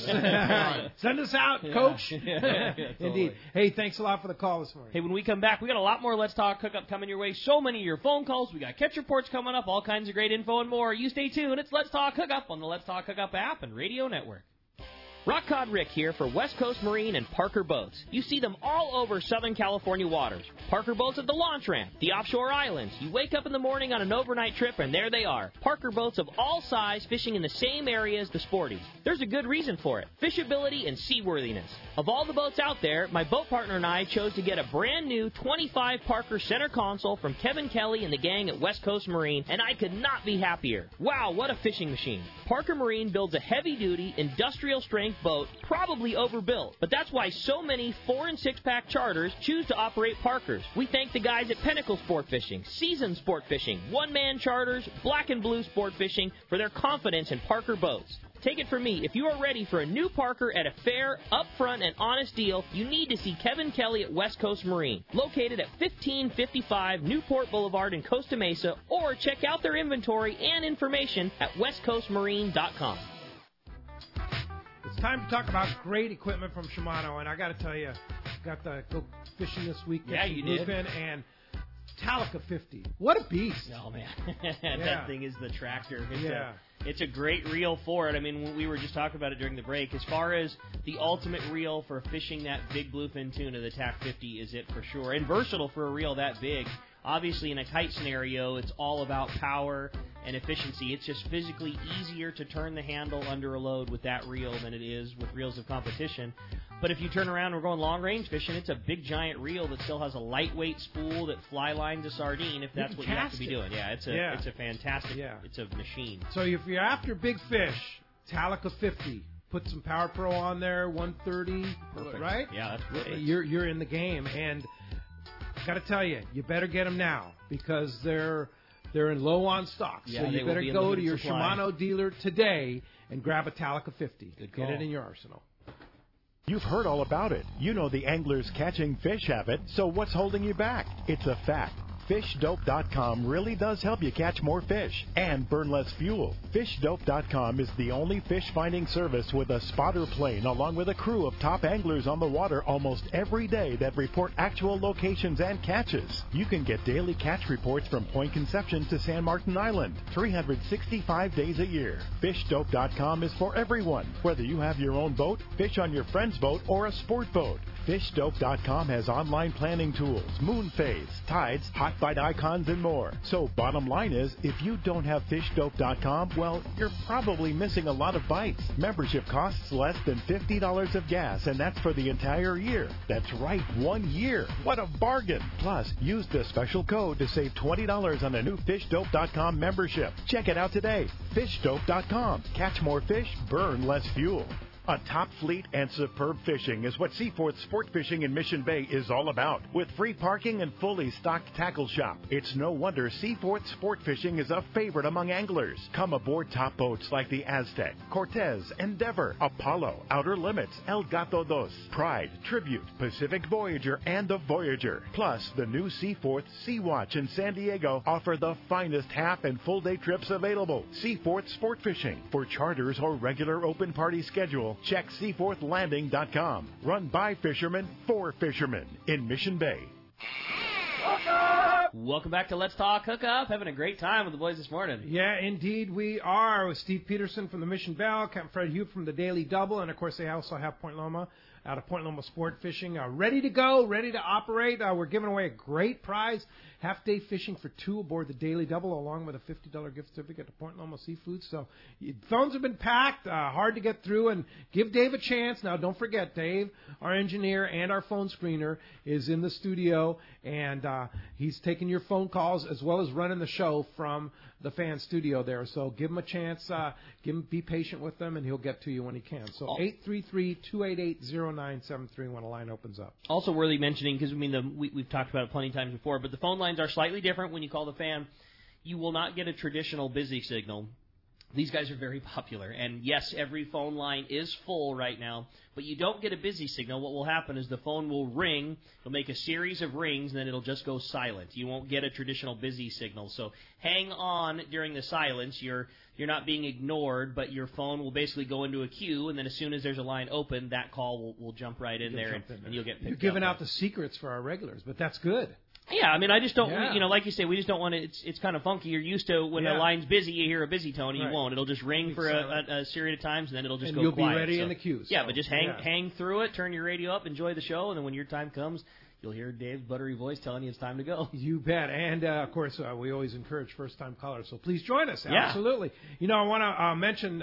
Send us out, Coach. Totally. Indeed. Hey, thanks a lot for the call this morning. Hey, when we come back, we got a lot more Let's Talk Hookup coming your way. So many of your phone calls. We got catch reports coming up, all kinds of great info and more. You stay tuned. It's Let's Talk Hookup on the Let's Talk Hookup app and Radio Network. Rock Cod Rick here for West Coast Marine and Parker Boats. You see them all over Southern California waters. Parker Boats at the launch ramp, the offshore islands. You wake up in the morning on an overnight trip, and there they are. Parker Boats of all size fishing in the same area as the sporties. There's a good reason for it: fishability and seaworthiness. Of all the boats out there, my boat partner and I chose to get a brand new 25 Parker center console from Kevin Kelly and the gang at West Coast Marine, and I could not be happier. Wow, what a fishing machine. Parker Marine builds a heavy-duty, industrial-strength boat, probably overbuilt, but that's why so many 4- and 6-pack charters choose to operate Parkers. We thank the guys at Pinnacle Sport Fishing, Season Sport Fishing, One-Man Charters, Black and Blue Sport Fishing for their confidence in Parker boats. Take it from me, if you are ready for a new Parker at a fair, upfront, and honest deal, you need to see Kevin Kelly at West Coast Marine, located at 1555 Newport Boulevard in Costa Mesa, or check out their inventory and information at westcoastmarine.com. It's time to talk about great equipment from Shimano, and I got to tell you, got to go fishing this week. Yeah, you did. And Talica 50. What a beast. Oh, man. That thing is the tractor. It's a great reel for it. I mean, we were just talking about it during the break. As far as the ultimate reel for fishing that big bluefin tuna, the TAC 50 is it for sure. And versatile for a reel that big. Obviously, in a kite scenario, it's all about power and efficiency. It's just physically easier to turn the handle under a load with that reel than it is with reels of competition. But if you turn around and we're going long-range fishing, it's a big, giant reel that still has a lightweight spool that fly lines a sardine if that's what you have to be doing. Yeah, it's a fantastic, it's a machine. So if you're after big fish, Talica 50. Put some Power Pro on there, 130, Perfect. Right? Yeah, that's perfect. You're in the game, and got to tell you, you better get them now because they're in low on stock. Yeah, so you better go to your supply. Shimano dealer today and grab a Talica 50. Get it in your arsenal. You've heard all about it. You know the angler's catching fish habit, so what's holding you back? It's a fact. FishDope.com really does help you catch more fish and burn less fuel. FishDope.com is the only fish finding service with a spotter plane along with a crew of top anglers on the water almost every day that report actual locations and catches. You can get daily catch reports from Point Conception to San Martin Island, 365 days a year. FishDope.com is for everyone, whether you have your own boat, fish on your friend's boat, or a sport boat. FishDope.com has online planning tools, moon phase, tides, hot bite icons, and more. So bottom line is, if you don't have FishDope.com, well, you're probably missing a lot of bites. Membership costs less than $50 of gas, and that's for the entire year. That's right, 1 year. What a bargain. Plus, use the special code to save $20 on a new FishDope.com membership. Check it out today. FishDope.com. Catch more fish, burn less fuel. A top fleet and superb fishing is what Seaforth Sport Fishing in Mission Bay is all about. With free parking and fully stocked tackle shop, it's no wonder Seaforth Sport Fishing is a favorite among anglers. Come aboard top boats like the Aztec, Cortez, Endeavor, Apollo, Outer Limits, El Gato Dos, Pride, Tribute, Pacific Voyager, and the Voyager. Plus, the new Seaforth Sea-Watch in San Diego offer the finest half and full day trips available. Seaforth Sport Fishing. For charters or regular open party schedule, check SeaforthLanding.com. Run by fishermen for fishermen in Mission Bay. Welcome back to Let's Talk Hookup. Having a great time with the boys this morning. Yeah, indeed we are. With Steve Peterson from the Mission Bell, Captain Fred Hugh from the Daily Double, and of course they also have Point Loma out of Point Loma Sport Fishing, ready to go, ready to operate. We're giving away a great prize, half-day fishing for two aboard the Daily Double, along with a $50 gift certificate to Point Loma Seafood. So phones have been packed, hard to get through, and give Dave a chance. Now, don't forget, Dave, our engineer and our phone screener, is in the studio, and he's taking your phone calls as well as running the show from the fan studio there. So give him a chance. Be patient with him, and he'll get to you when he can. So 833-288-0973 when a line opens up. Also worthy mentioning, because we've talked about it plenty of times before, but the phone lines are slightly different when you call the fan. You will not get a traditional busy signal. These guys are very popular, and yes, every phone line is full right now, but you don't get a busy signal. What will happen is the phone will ring, it'll make a series of rings, and then it'll just go silent. You won't get a traditional busy signal, so hang on during the silence. You're not being ignored, but your phone will basically go into a queue, and then as soon as there's a line open, that call will jump right in there, and you'll get picked up. You're giving out the secrets for our regulars, but that's good. Yeah, I mean, I just don't, like you say, we just don't want to, it's kind of funky. You're used to when a line's busy, you hear a busy tone, and you won't. It'll just ring for a series of times, and then it'll just go quiet. And you'll be ready in the queue. Yeah, but just hang through it, turn your radio up, enjoy the show, and then when your time comes, you'll hear Dave's buttery voice telling you it's time to go. You bet. And, of course, we always encourage first-time callers, so please join us. Yeah. Absolutely. I want to mention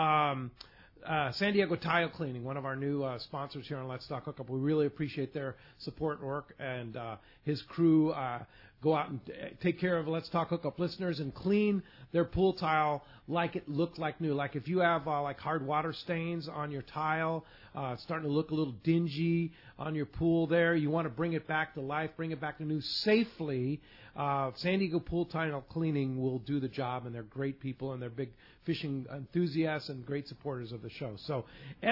San Diego Tile Cleaning, one of our new sponsors here on Let's Talk Hookup. We really appreciate their support and work, and his crew go out and take care of Let's Talk Hookup listeners and clean their pool tile like it looked like new. Like if you have like hard water stains on your tile, it's starting to look a little dingy on your pool there, you want to bring it back to life, bring it back to new safely. San Diego Pool Tile Cleaning will do the job, and they're great people, and they're big fishing enthusiasts and great supporters of the show. So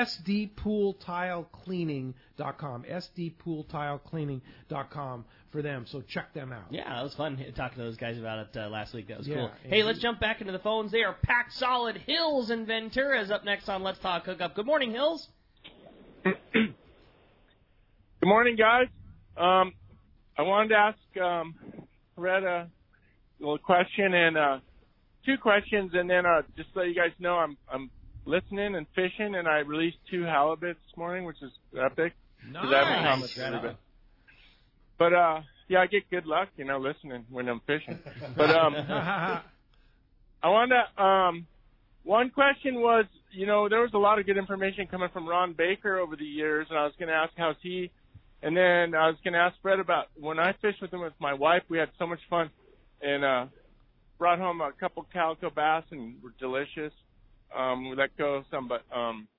sdpooltilecleaning.com, sdpooltilecleaning.com for them. So check them out. Yeah, that was fun talking to those guys about it last week. That was cool. Hey, let's jump back into the phones. They are packed solid. Hills in Ventura is up next on Let's Talk Hookup. Good morning, Hills. Good morning, guys. I wanted to ask Fred a little question and 2 questions, and then just so you guys know, I'm listening and fishing, and I released 2 halibut this morning, which is epic. Nice. But yeah, I get good luck, listening when I'm fishing. But I wanted to, one question was, there was a lot of good information coming from Ron Baker over the years, and I was going to ask how's he, and then I was going to ask Fred about when I fished with him with my wife, we had so much fun, and brought home a couple calico bass and were delicious. We let go of some, but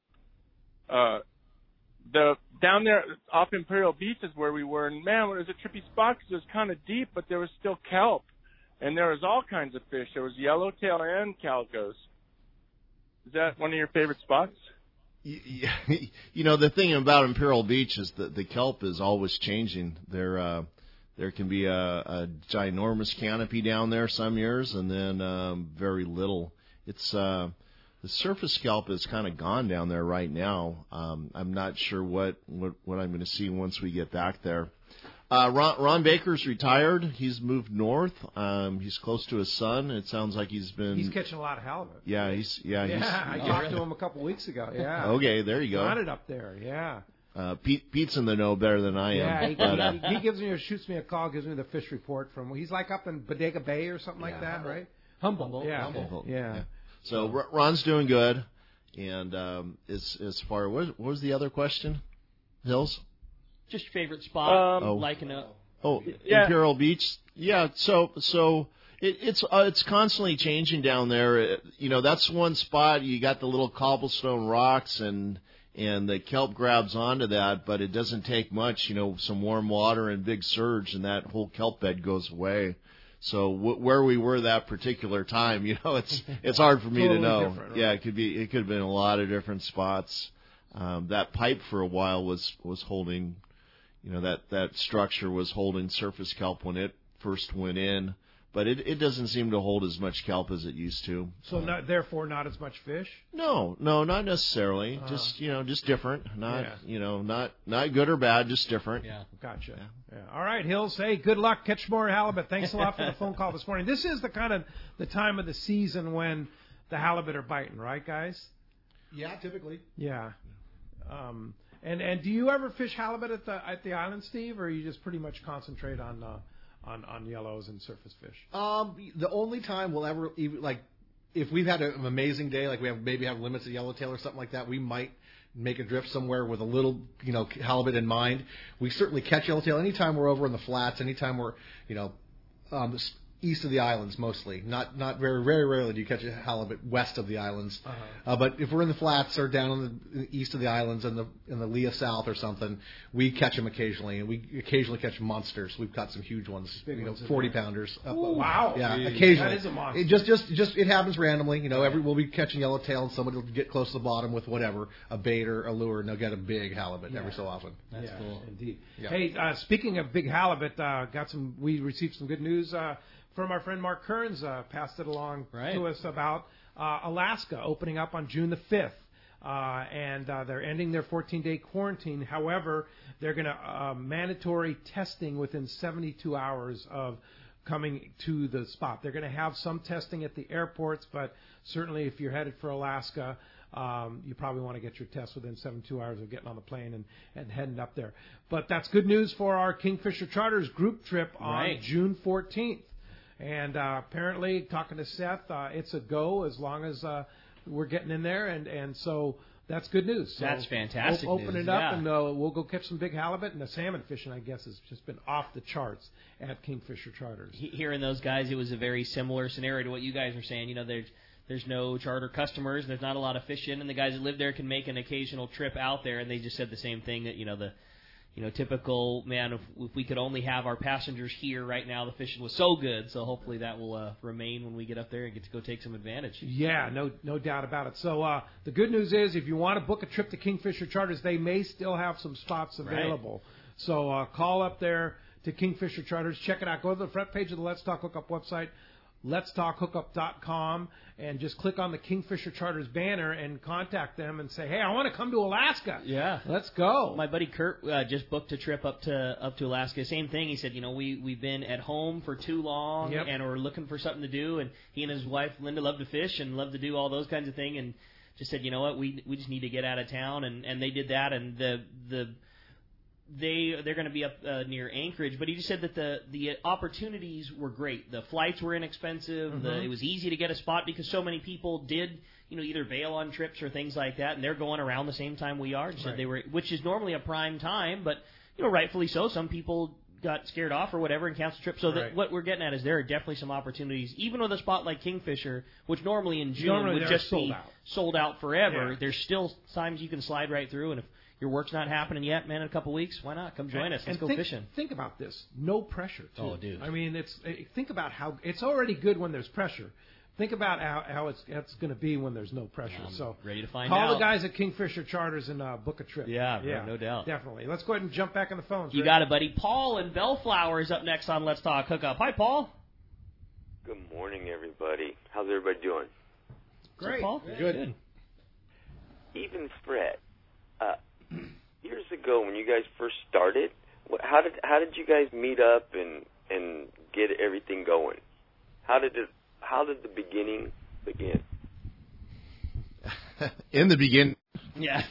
the down there off Imperial Beach is where we were, and man, it was a trippy spot because it was kind of deep, but there was still kelp, and there was all kinds of fish. There was yellowtail and calicos. Is that one of your favorite spots? The thing about Imperial Beach is that the kelp is always changing. There can be a ginormous canopy down there some years, and then very little. It's the surface kelp is kind of gone down there right now. I'm not sure what I'm going to see once we get back there. Ron Baker's retired. He's moved north. He's close to his son. It sounds like he's catching a lot of halibut. Yeah, I talked to him a couple weeks ago. Yeah. Okay, there you go. Got it up there. Yeah. Pete's in the know better than I am. Yeah, he gives me or shoots me a call, gives me the fish report from. He's like up in Bodega Bay or something like that, right? Humboldt. Yeah. So Ron's doing good, and as far what was the other question, Hills? Just your favorite spot, Imperial Beach. Yeah, so it's constantly changing down there. That's one spot. You got the little cobblestone rocks and the kelp grabs onto that, but it doesn't take much. Some warm water and big surge, and that whole kelp bed goes away. So where we were that particular time, it's hard for me to know. Right? Yeah, it could have been a lot of different spots. That pipe for a while was holding. That structure was holding surface kelp when it first went in, but it doesn't seem to hold as much kelp as it used to. So therefore not as much fish? No, not necessarily. Just different. Not good or bad, just different. Yeah, gotcha. Yeah. All right, Hills. Hey, good luck. Catch more halibut. Thanks a lot for the phone call this morning. This is the time of the season when the halibut are biting, right, guys? Yeah, typically. Yeah. And do you ever fish halibut at the island, Steve, or you just pretty much concentrate on yellows and surface fish? The only time we'll ever if we've had an amazing day, like we have limits of yellowtail or something like that, we might make a drift somewhere with a little halibut in mind. We certainly catch yellowtail anytime we're over in the flats, anytime we're east of the islands mostly. Not very, very rarely do you catch a halibut west of the islands. But if we're in the flats or down in the east of the islands in the Leah South or something, we catch them occasionally, and we occasionally catch monsters. We've caught some huge ones, 40-pounders. Wow! Yeah, occasionally. That is a monster. It just it happens randomly. We'll be catching yellowtail, and somebody will get close to the bottom with whatever, a bait or a lure, and they'll get a big halibut every so often. That's cool, indeed. Yeah. Hey, speaking of big halibut, we received some good news. From our friend Mark Kearns, passed it along to us about Alaska opening up on June the 5th. And they're ending their 14-day quarantine. However, they're going to mandatory testing within 72 hours of coming to the spot. They're going to have some testing at the airports, but certainly if you're headed for Alaska, you probably want to get your test within 72 hours of getting on the plane and heading up there. But that's good news for our Kingfisher Charters group trip on June 14th. And apparently, talking to Seth, it's a go as long as we're getting in there. And so that's good news. So that's fantastic open news. it up, and we'll go catch some big halibut. And the salmon fishing, I guess, has just been off the charts at Kingfisher Charters. Hearing those guys, it was a very similar scenario to what you guys were saying. There's no charter customers. There's not a lot of fishing, and the guys that live there can make an occasional trip out there. And they just said the same thing, that typical, man, if we could only have our passengers here right now, the fishing was so good. So hopefully that will remain when we get up there and get to go take some advantage. Yeah, no doubt about it. So the good news is if you want to book a trip to Kingfisher Charters, they may still have some spots available. Right. So call up there to Kingfisher Charters. Check it out. Go to the front page of the Let's Talk Hookup website. letstalkhookup.com and just click on the Kingfisher Charters banner and contact them and say, hey, I want to come to Alaska. Yeah. Let's go. My buddy Kurt just booked a trip up to Alaska. Same thing. He said, we've been at home for too long and we're looking for something to do. And he and his wife, Linda, love to fish and love to do all those kinds of things. And just said, you know what, we just need to get out of town. And they did that. And they're going to be up near Anchorage, but he just said that the opportunities were great. The flights were inexpensive. Mm-hmm. It was easy to get a spot because so many people did, either bail on trips or things like that, and they're going around the same time we are. Said they were, which is normally a prime time, but rightfully so. Some people got scared off or whatever and canceled trips. So that what we're getting at is there are definitely some opportunities, even with a spot like Kingfisher, which normally in June would just be sold out forever. Yeah. There's still times you can slide right through, and if your work's not happening yet, man, in a couple weeks, why not? Come join us. Let's go fishing. Think about this. No pressure, too. Oh, dude. I mean, think about how it's already good when there's pressure. Think about how it's going to be when there's no pressure. Yeah, so ready to find out. Call the guys at Kingfisher Charters and book a trip. Yeah, no doubt. Definitely. Let's go ahead and jump back on the phones. You got it, buddy. Paul in Bellflower is up next on Let's Talk Hookup. Hi, Paul. Good morning, everybody. How's everybody doing? Great. Paul? Good. Even spread. Years ago, when you guys first started, how did you guys meet up and get everything going? How did the beginning begin? In the beginning, yeah.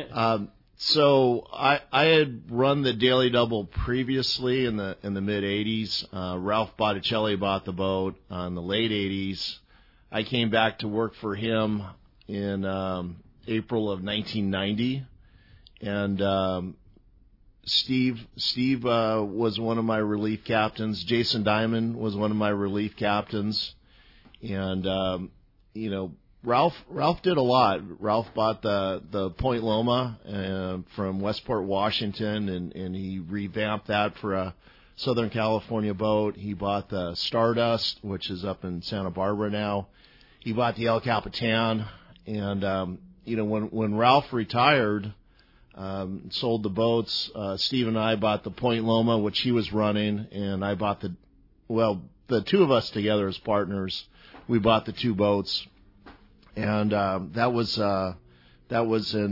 So I had run the Daily Double previously in the mid '80s. Ralph Botticelli bought the boat in the late '80s. I came back to work for him in April of 1990. And Steve was one of my relief captains. Jason Diamond was one of my relief captains. And Ralph did a lot. Ralph bought the Point Loma from Westport, Washington, and he revamped that for a Southern California boat. He bought the Stardust, which is up in Santa Barbara now. He bought the El Capitan. And when Ralph retired, sold the boats, Steve and I bought the Point Loma, which he was running, and I bought the two of us together as partners, we bought the two boats, and that was in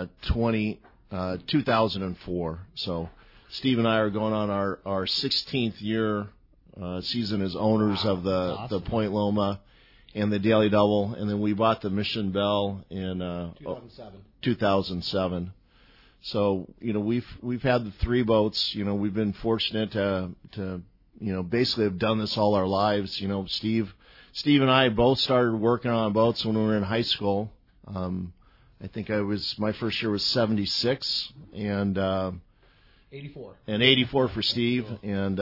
2004. So Steve and I are going on our 16th year season as owners of the Point Loma and the Daily Double, and then we bought the Mission Belle in 2007. So we've had the three boats. We've been fortunate to basically have done this all our lives. Steve and I both started working on boats when we were in high school. I think my first year was 76 and 84. And 84 for Steve. And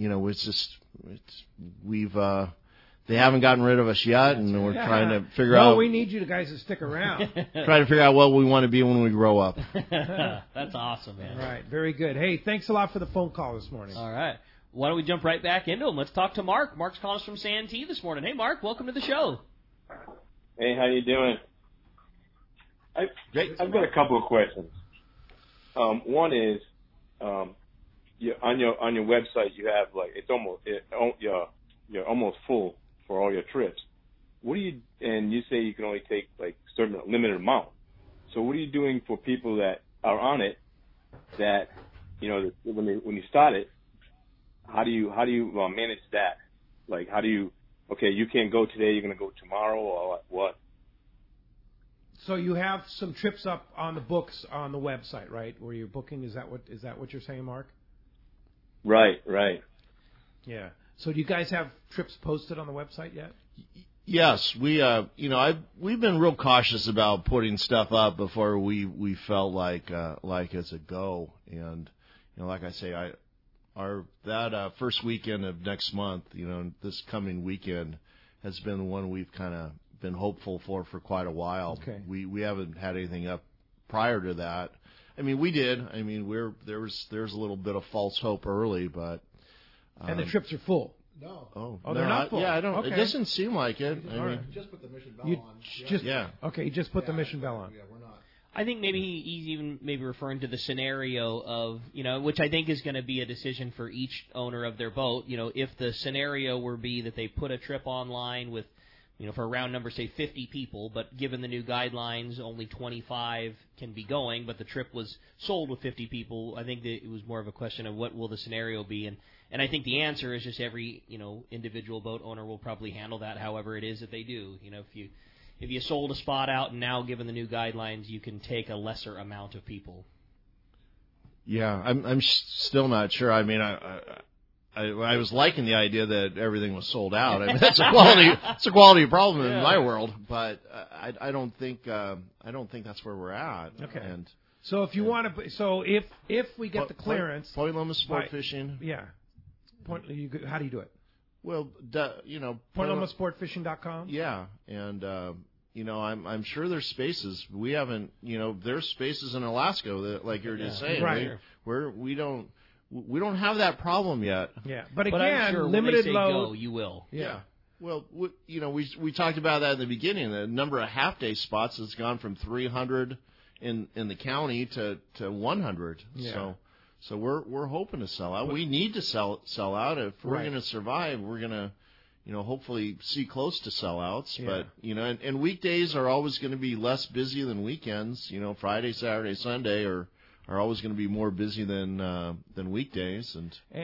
they haven't gotten rid of us yet, and we're trying to figure out. No, we need you guys to stick around. Trying to figure out what we want to be when we grow up. That's awesome, man. All right, very good. Hey, thanks a lot for the phone call this morning. All right. Why don't we jump right back into them? Let's talk to Mark. Mark's calling us from Santee this morning. Hey, Mark, welcome to the show. Hey, how you doing? I've got a couple of questions. One is, on your website you have you're almost full for all your trips. And you say you can only take certain limited amount. So what are you doing for people that are on it that when you start it, how do you manage that? You can't go today, you're going to go tomorrow, or what? So you have some trips up on the books on the website, right? Where you're booking, is that what you're saying, Mark? Right. Yeah. So do you guys have trips posted on the website yet? Yes, we've been real cautious about putting stuff up before we felt like it's a go. And like I say, that first weekend of next month, this coming weekend has been one we've kind of been hopeful for quite a while. Okay. We haven't had anything up prior to that. I mean, we did. I mean, there's a little bit of false hope early, but. And the trips are full. No. They're not full. Yeah, I don't. Okay. It doesn't seem like it. Just put the Mission Belle on. Okay, you just put the Mission Belle on. Yeah, we're not. I think maybe he's even referring to the scenario of, which I think is going to be a decision for each owner of their boat. If the scenario were be that they put a trip online with, for a round number, say 50 people, but given the new guidelines, only 25 can be going, but the trip was sold with 50 people, I think that it was more of a question of what will the scenario be. And I think the answer is just every, individual boat owner will probably handle that however it is that they do. If you sold a spot out and now, given the new guidelines, you can take a lesser amount of people. Yeah, I'm still not sure. I mean, I was liking the idea that everything was sold out. I mean, that's a quality problem in my world. But I don't think that's where we're at. Okay. And so if you want to, if we get the clearance, Point Loma Sport Fishing. Yeah. How do you do it? Well, PointLomaSportFishing.com? Yeah, and I'm sure there's spaces. We haven't, there's spaces in Alaska that, like you're just saying, right? We don't have that problem yet. Yeah, but again, I'm sure limited when they say load. Go, you will. Yeah. Well, we talked about that in the beginning. The number of half-day spots has gone from 300 in the county to 100. Yeah. So we're hoping to sell out. We need to sell out. If we're going to survive, we're going to, hopefully see close to sellouts. Yeah. But and weekdays are always going to be less busy than weekends. Friday, Saturday, Sunday are always going to be more busy than weekdays.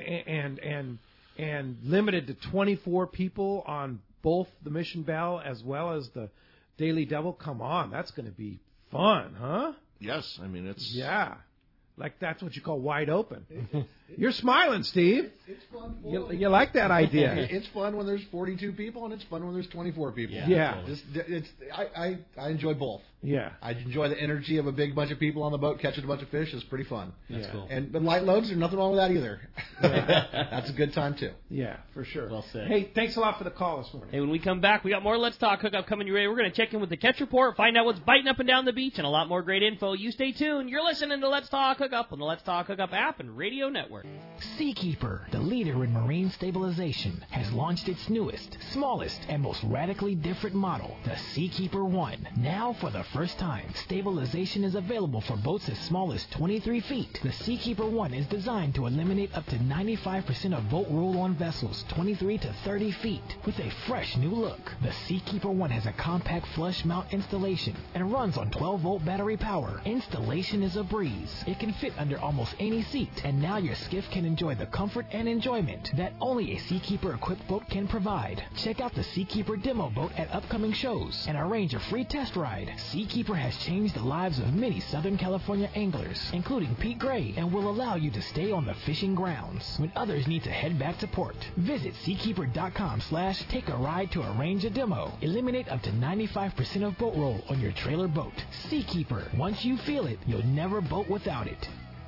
And limited to 24 people on both the Mission Belle as well as the Daily Devil. Come on, that's going to be fun, huh? Yes, I mean it's like that's what you call wide open. You're smiling, Steve. It's fun. You like that idea? It's fun when there's 42 people, and it's fun when there's 24 people. Yeah. I enjoy both. Yeah. I enjoy the energy of a big bunch of people on the boat catching a bunch of fish. It's pretty fun. That's cool. But light loads, there's nothing wrong with that either. That's a good time too. Yeah, for sure. Well said. Hey, thanks a lot for the call this morning. Hey, when we come back, we got more Let's Talk Hookup coming your way. We're going to check in with the catch report, find out what's biting up and down the beach, and a lot more great info. You stay tuned. You're listening to Let's Talk Hookup on the Let's Talk Hookup app and radio network. Seakeeper, the leader in marine stabilization, has launched its newest, smallest, and most radically different model, the Seakeeper 1. Now, for the first time, stabilization is available for boats as small as 23 feet. The Seakeeper 1 is designed to eliminate up to 95% of boat roll-on vessels 23 to 30 feet with a fresh new look. The Seakeeper 1 has a compact flush mount installation and runs on 12-volt battery power. Installation is a breeze. It can fit under almost any seat, and now your skiff can enjoy the comfort and enjoyment that only a Seakeeper-equipped boat can provide. Check out the Seakeeper demo boat at upcoming shows and arrange a free test ride. Seakeeper has changed the lives of many Southern California anglers, including Pete Gray, and will allow you to stay on the fishing grounds when others need to head back to port. Visit Seakeeper.com/take-a-ride to arrange a demo. Eliminate up to 95% of boat roll on your trailer boat. Seakeeper. Once you feel it, you'll never boat without it.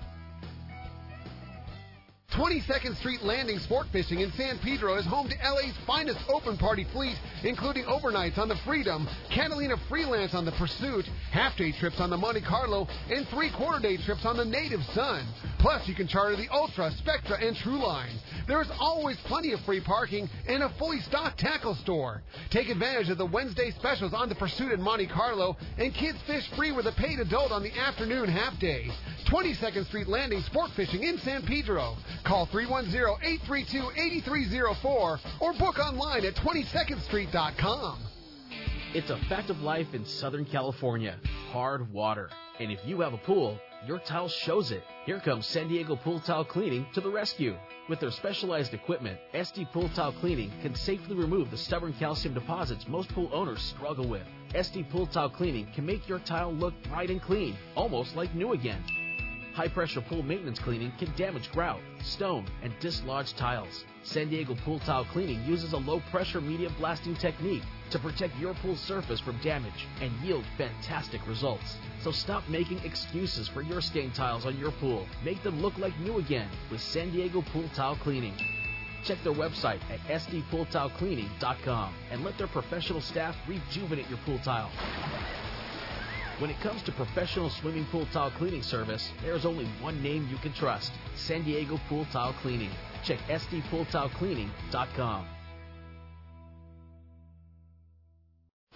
22nd Street Landing Sport Fishing in San Pedro is home to LA's finest open party fleet, including overnights on the Freedom, Catalina Freelance on the Pursuit, half-day trips on the Monte Carlo, and three-quarter-day trips on the Native Sun. Plus, you can charter the Ultra, Spectra, and True Lines. There is always plenty of free parking and a fully stocked tackle store. Take advantage of the Wednesday specials on the Pursuit and Monte Carlo, and kids fish free with a paid adult on the afternoon half-days. 22nd Street Landing Sport Fishing in San Pedro. Call 310-832-8304 or book online at 22ndstreet.com. It's a fact of life in Southern California. Hard water. And if you have a pool, your tile shows it. Here comes San Diego Pool Tile Cleaning to the rescue. With their specialized equipment, SD Pool Tile Cleaning can safely remove the stubborn calcium deposits most pool owners struggle with. SD Pool Tile Cleaning can make your tile look bright and clean, almost like new again. High-pressure pool maintenance cleaning can damage grout, stone, and dislodged tiles. San Diego Pool Tile Cleaning uses a low-pressure media blasting technique to protect your pool surface from damage and yield fantastic results. So stop making excuses for your stained tiles on your pool. Make them look like new again with San Diego Pool Tile Cleaning. Check their website at sdpooltilecleaning.com and let their professional staff rejuvenate your pool tile. When it comes to professional swimming pool tile cleaning service, there's only one name you can trust: San Diego Pool Tile Cleaning. Check sdpooltilecleaning.com.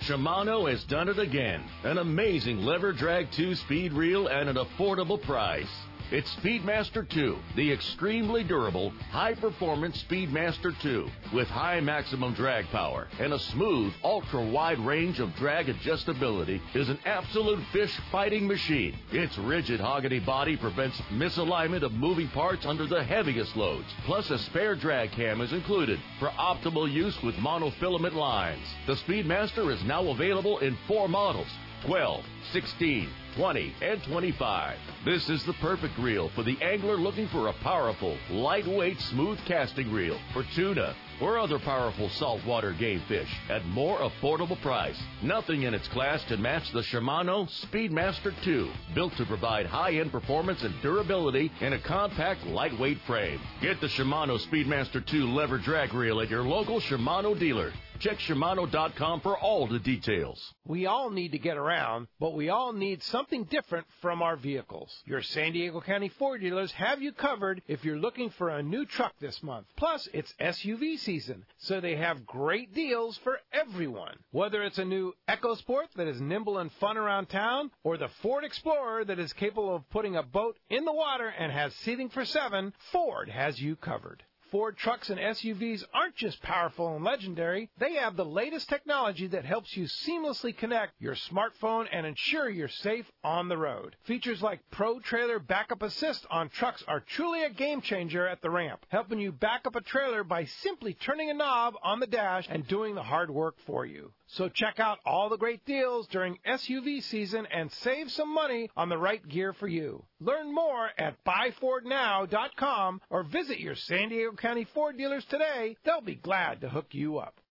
Shimano has done it again. An amazing Lever Drag 2 speed reel at an affordable price. It's Speedmaster 2, the extremely durable, high-performance Speedmaster 2, with high maximum drag power and a smooth, ultra-wide range of drag adjustability, is an absolute fish-fighting machine. Its rigid hogany body prevents misalignment of moving parts under the heaviest loads. Plus, a spare drag cam is included for optimal use with monofilament lines. The Speedmaster is now available in 4 models: 12, 16, 20, and 25. This is the perfect reel for the angler looking for a powerful, lightweight, smooth casting reel for tuna or other powerful saltwater game fish at more affordable price. Nothing in its class can match the Shimano Speedmaster 2, built to provide high-end performance and durability in a compact, lightweight frame. Get the Shimano Speedmaster 2 lever drag reel at your local Shimano dealer. Check Shimano.com for all the details. We all need to get around, but we all need something different from our vehicles. Your San Diego County Ford dealers have you covered if you're looking for a new truck this month. Plus, it's SUV season, so they have great deals for everyone. Whether it's a new EcoSport that is nimble and fun around town, or the Ford Explorer that is capable of putting a boat in the water and has seating for 7, Ford has you covered. Ford trucks and SUVs aren't just powerful and legendary. They have the latest technology that helps you seamlessly connect your smartphone and ensure you're safe on the road. Features like Pro Trailer Backup Assist on trucks are truly a game changer at the ramp, helping you back up a trailer by simply turning a knob on the dash and doing the hard work for you. So check out all the great deals during SUV season and save some money on the right gear for you. Learn more at buyfordnow.com or visit your San Diego County Ford dealers today. They'll be glad to hook you up.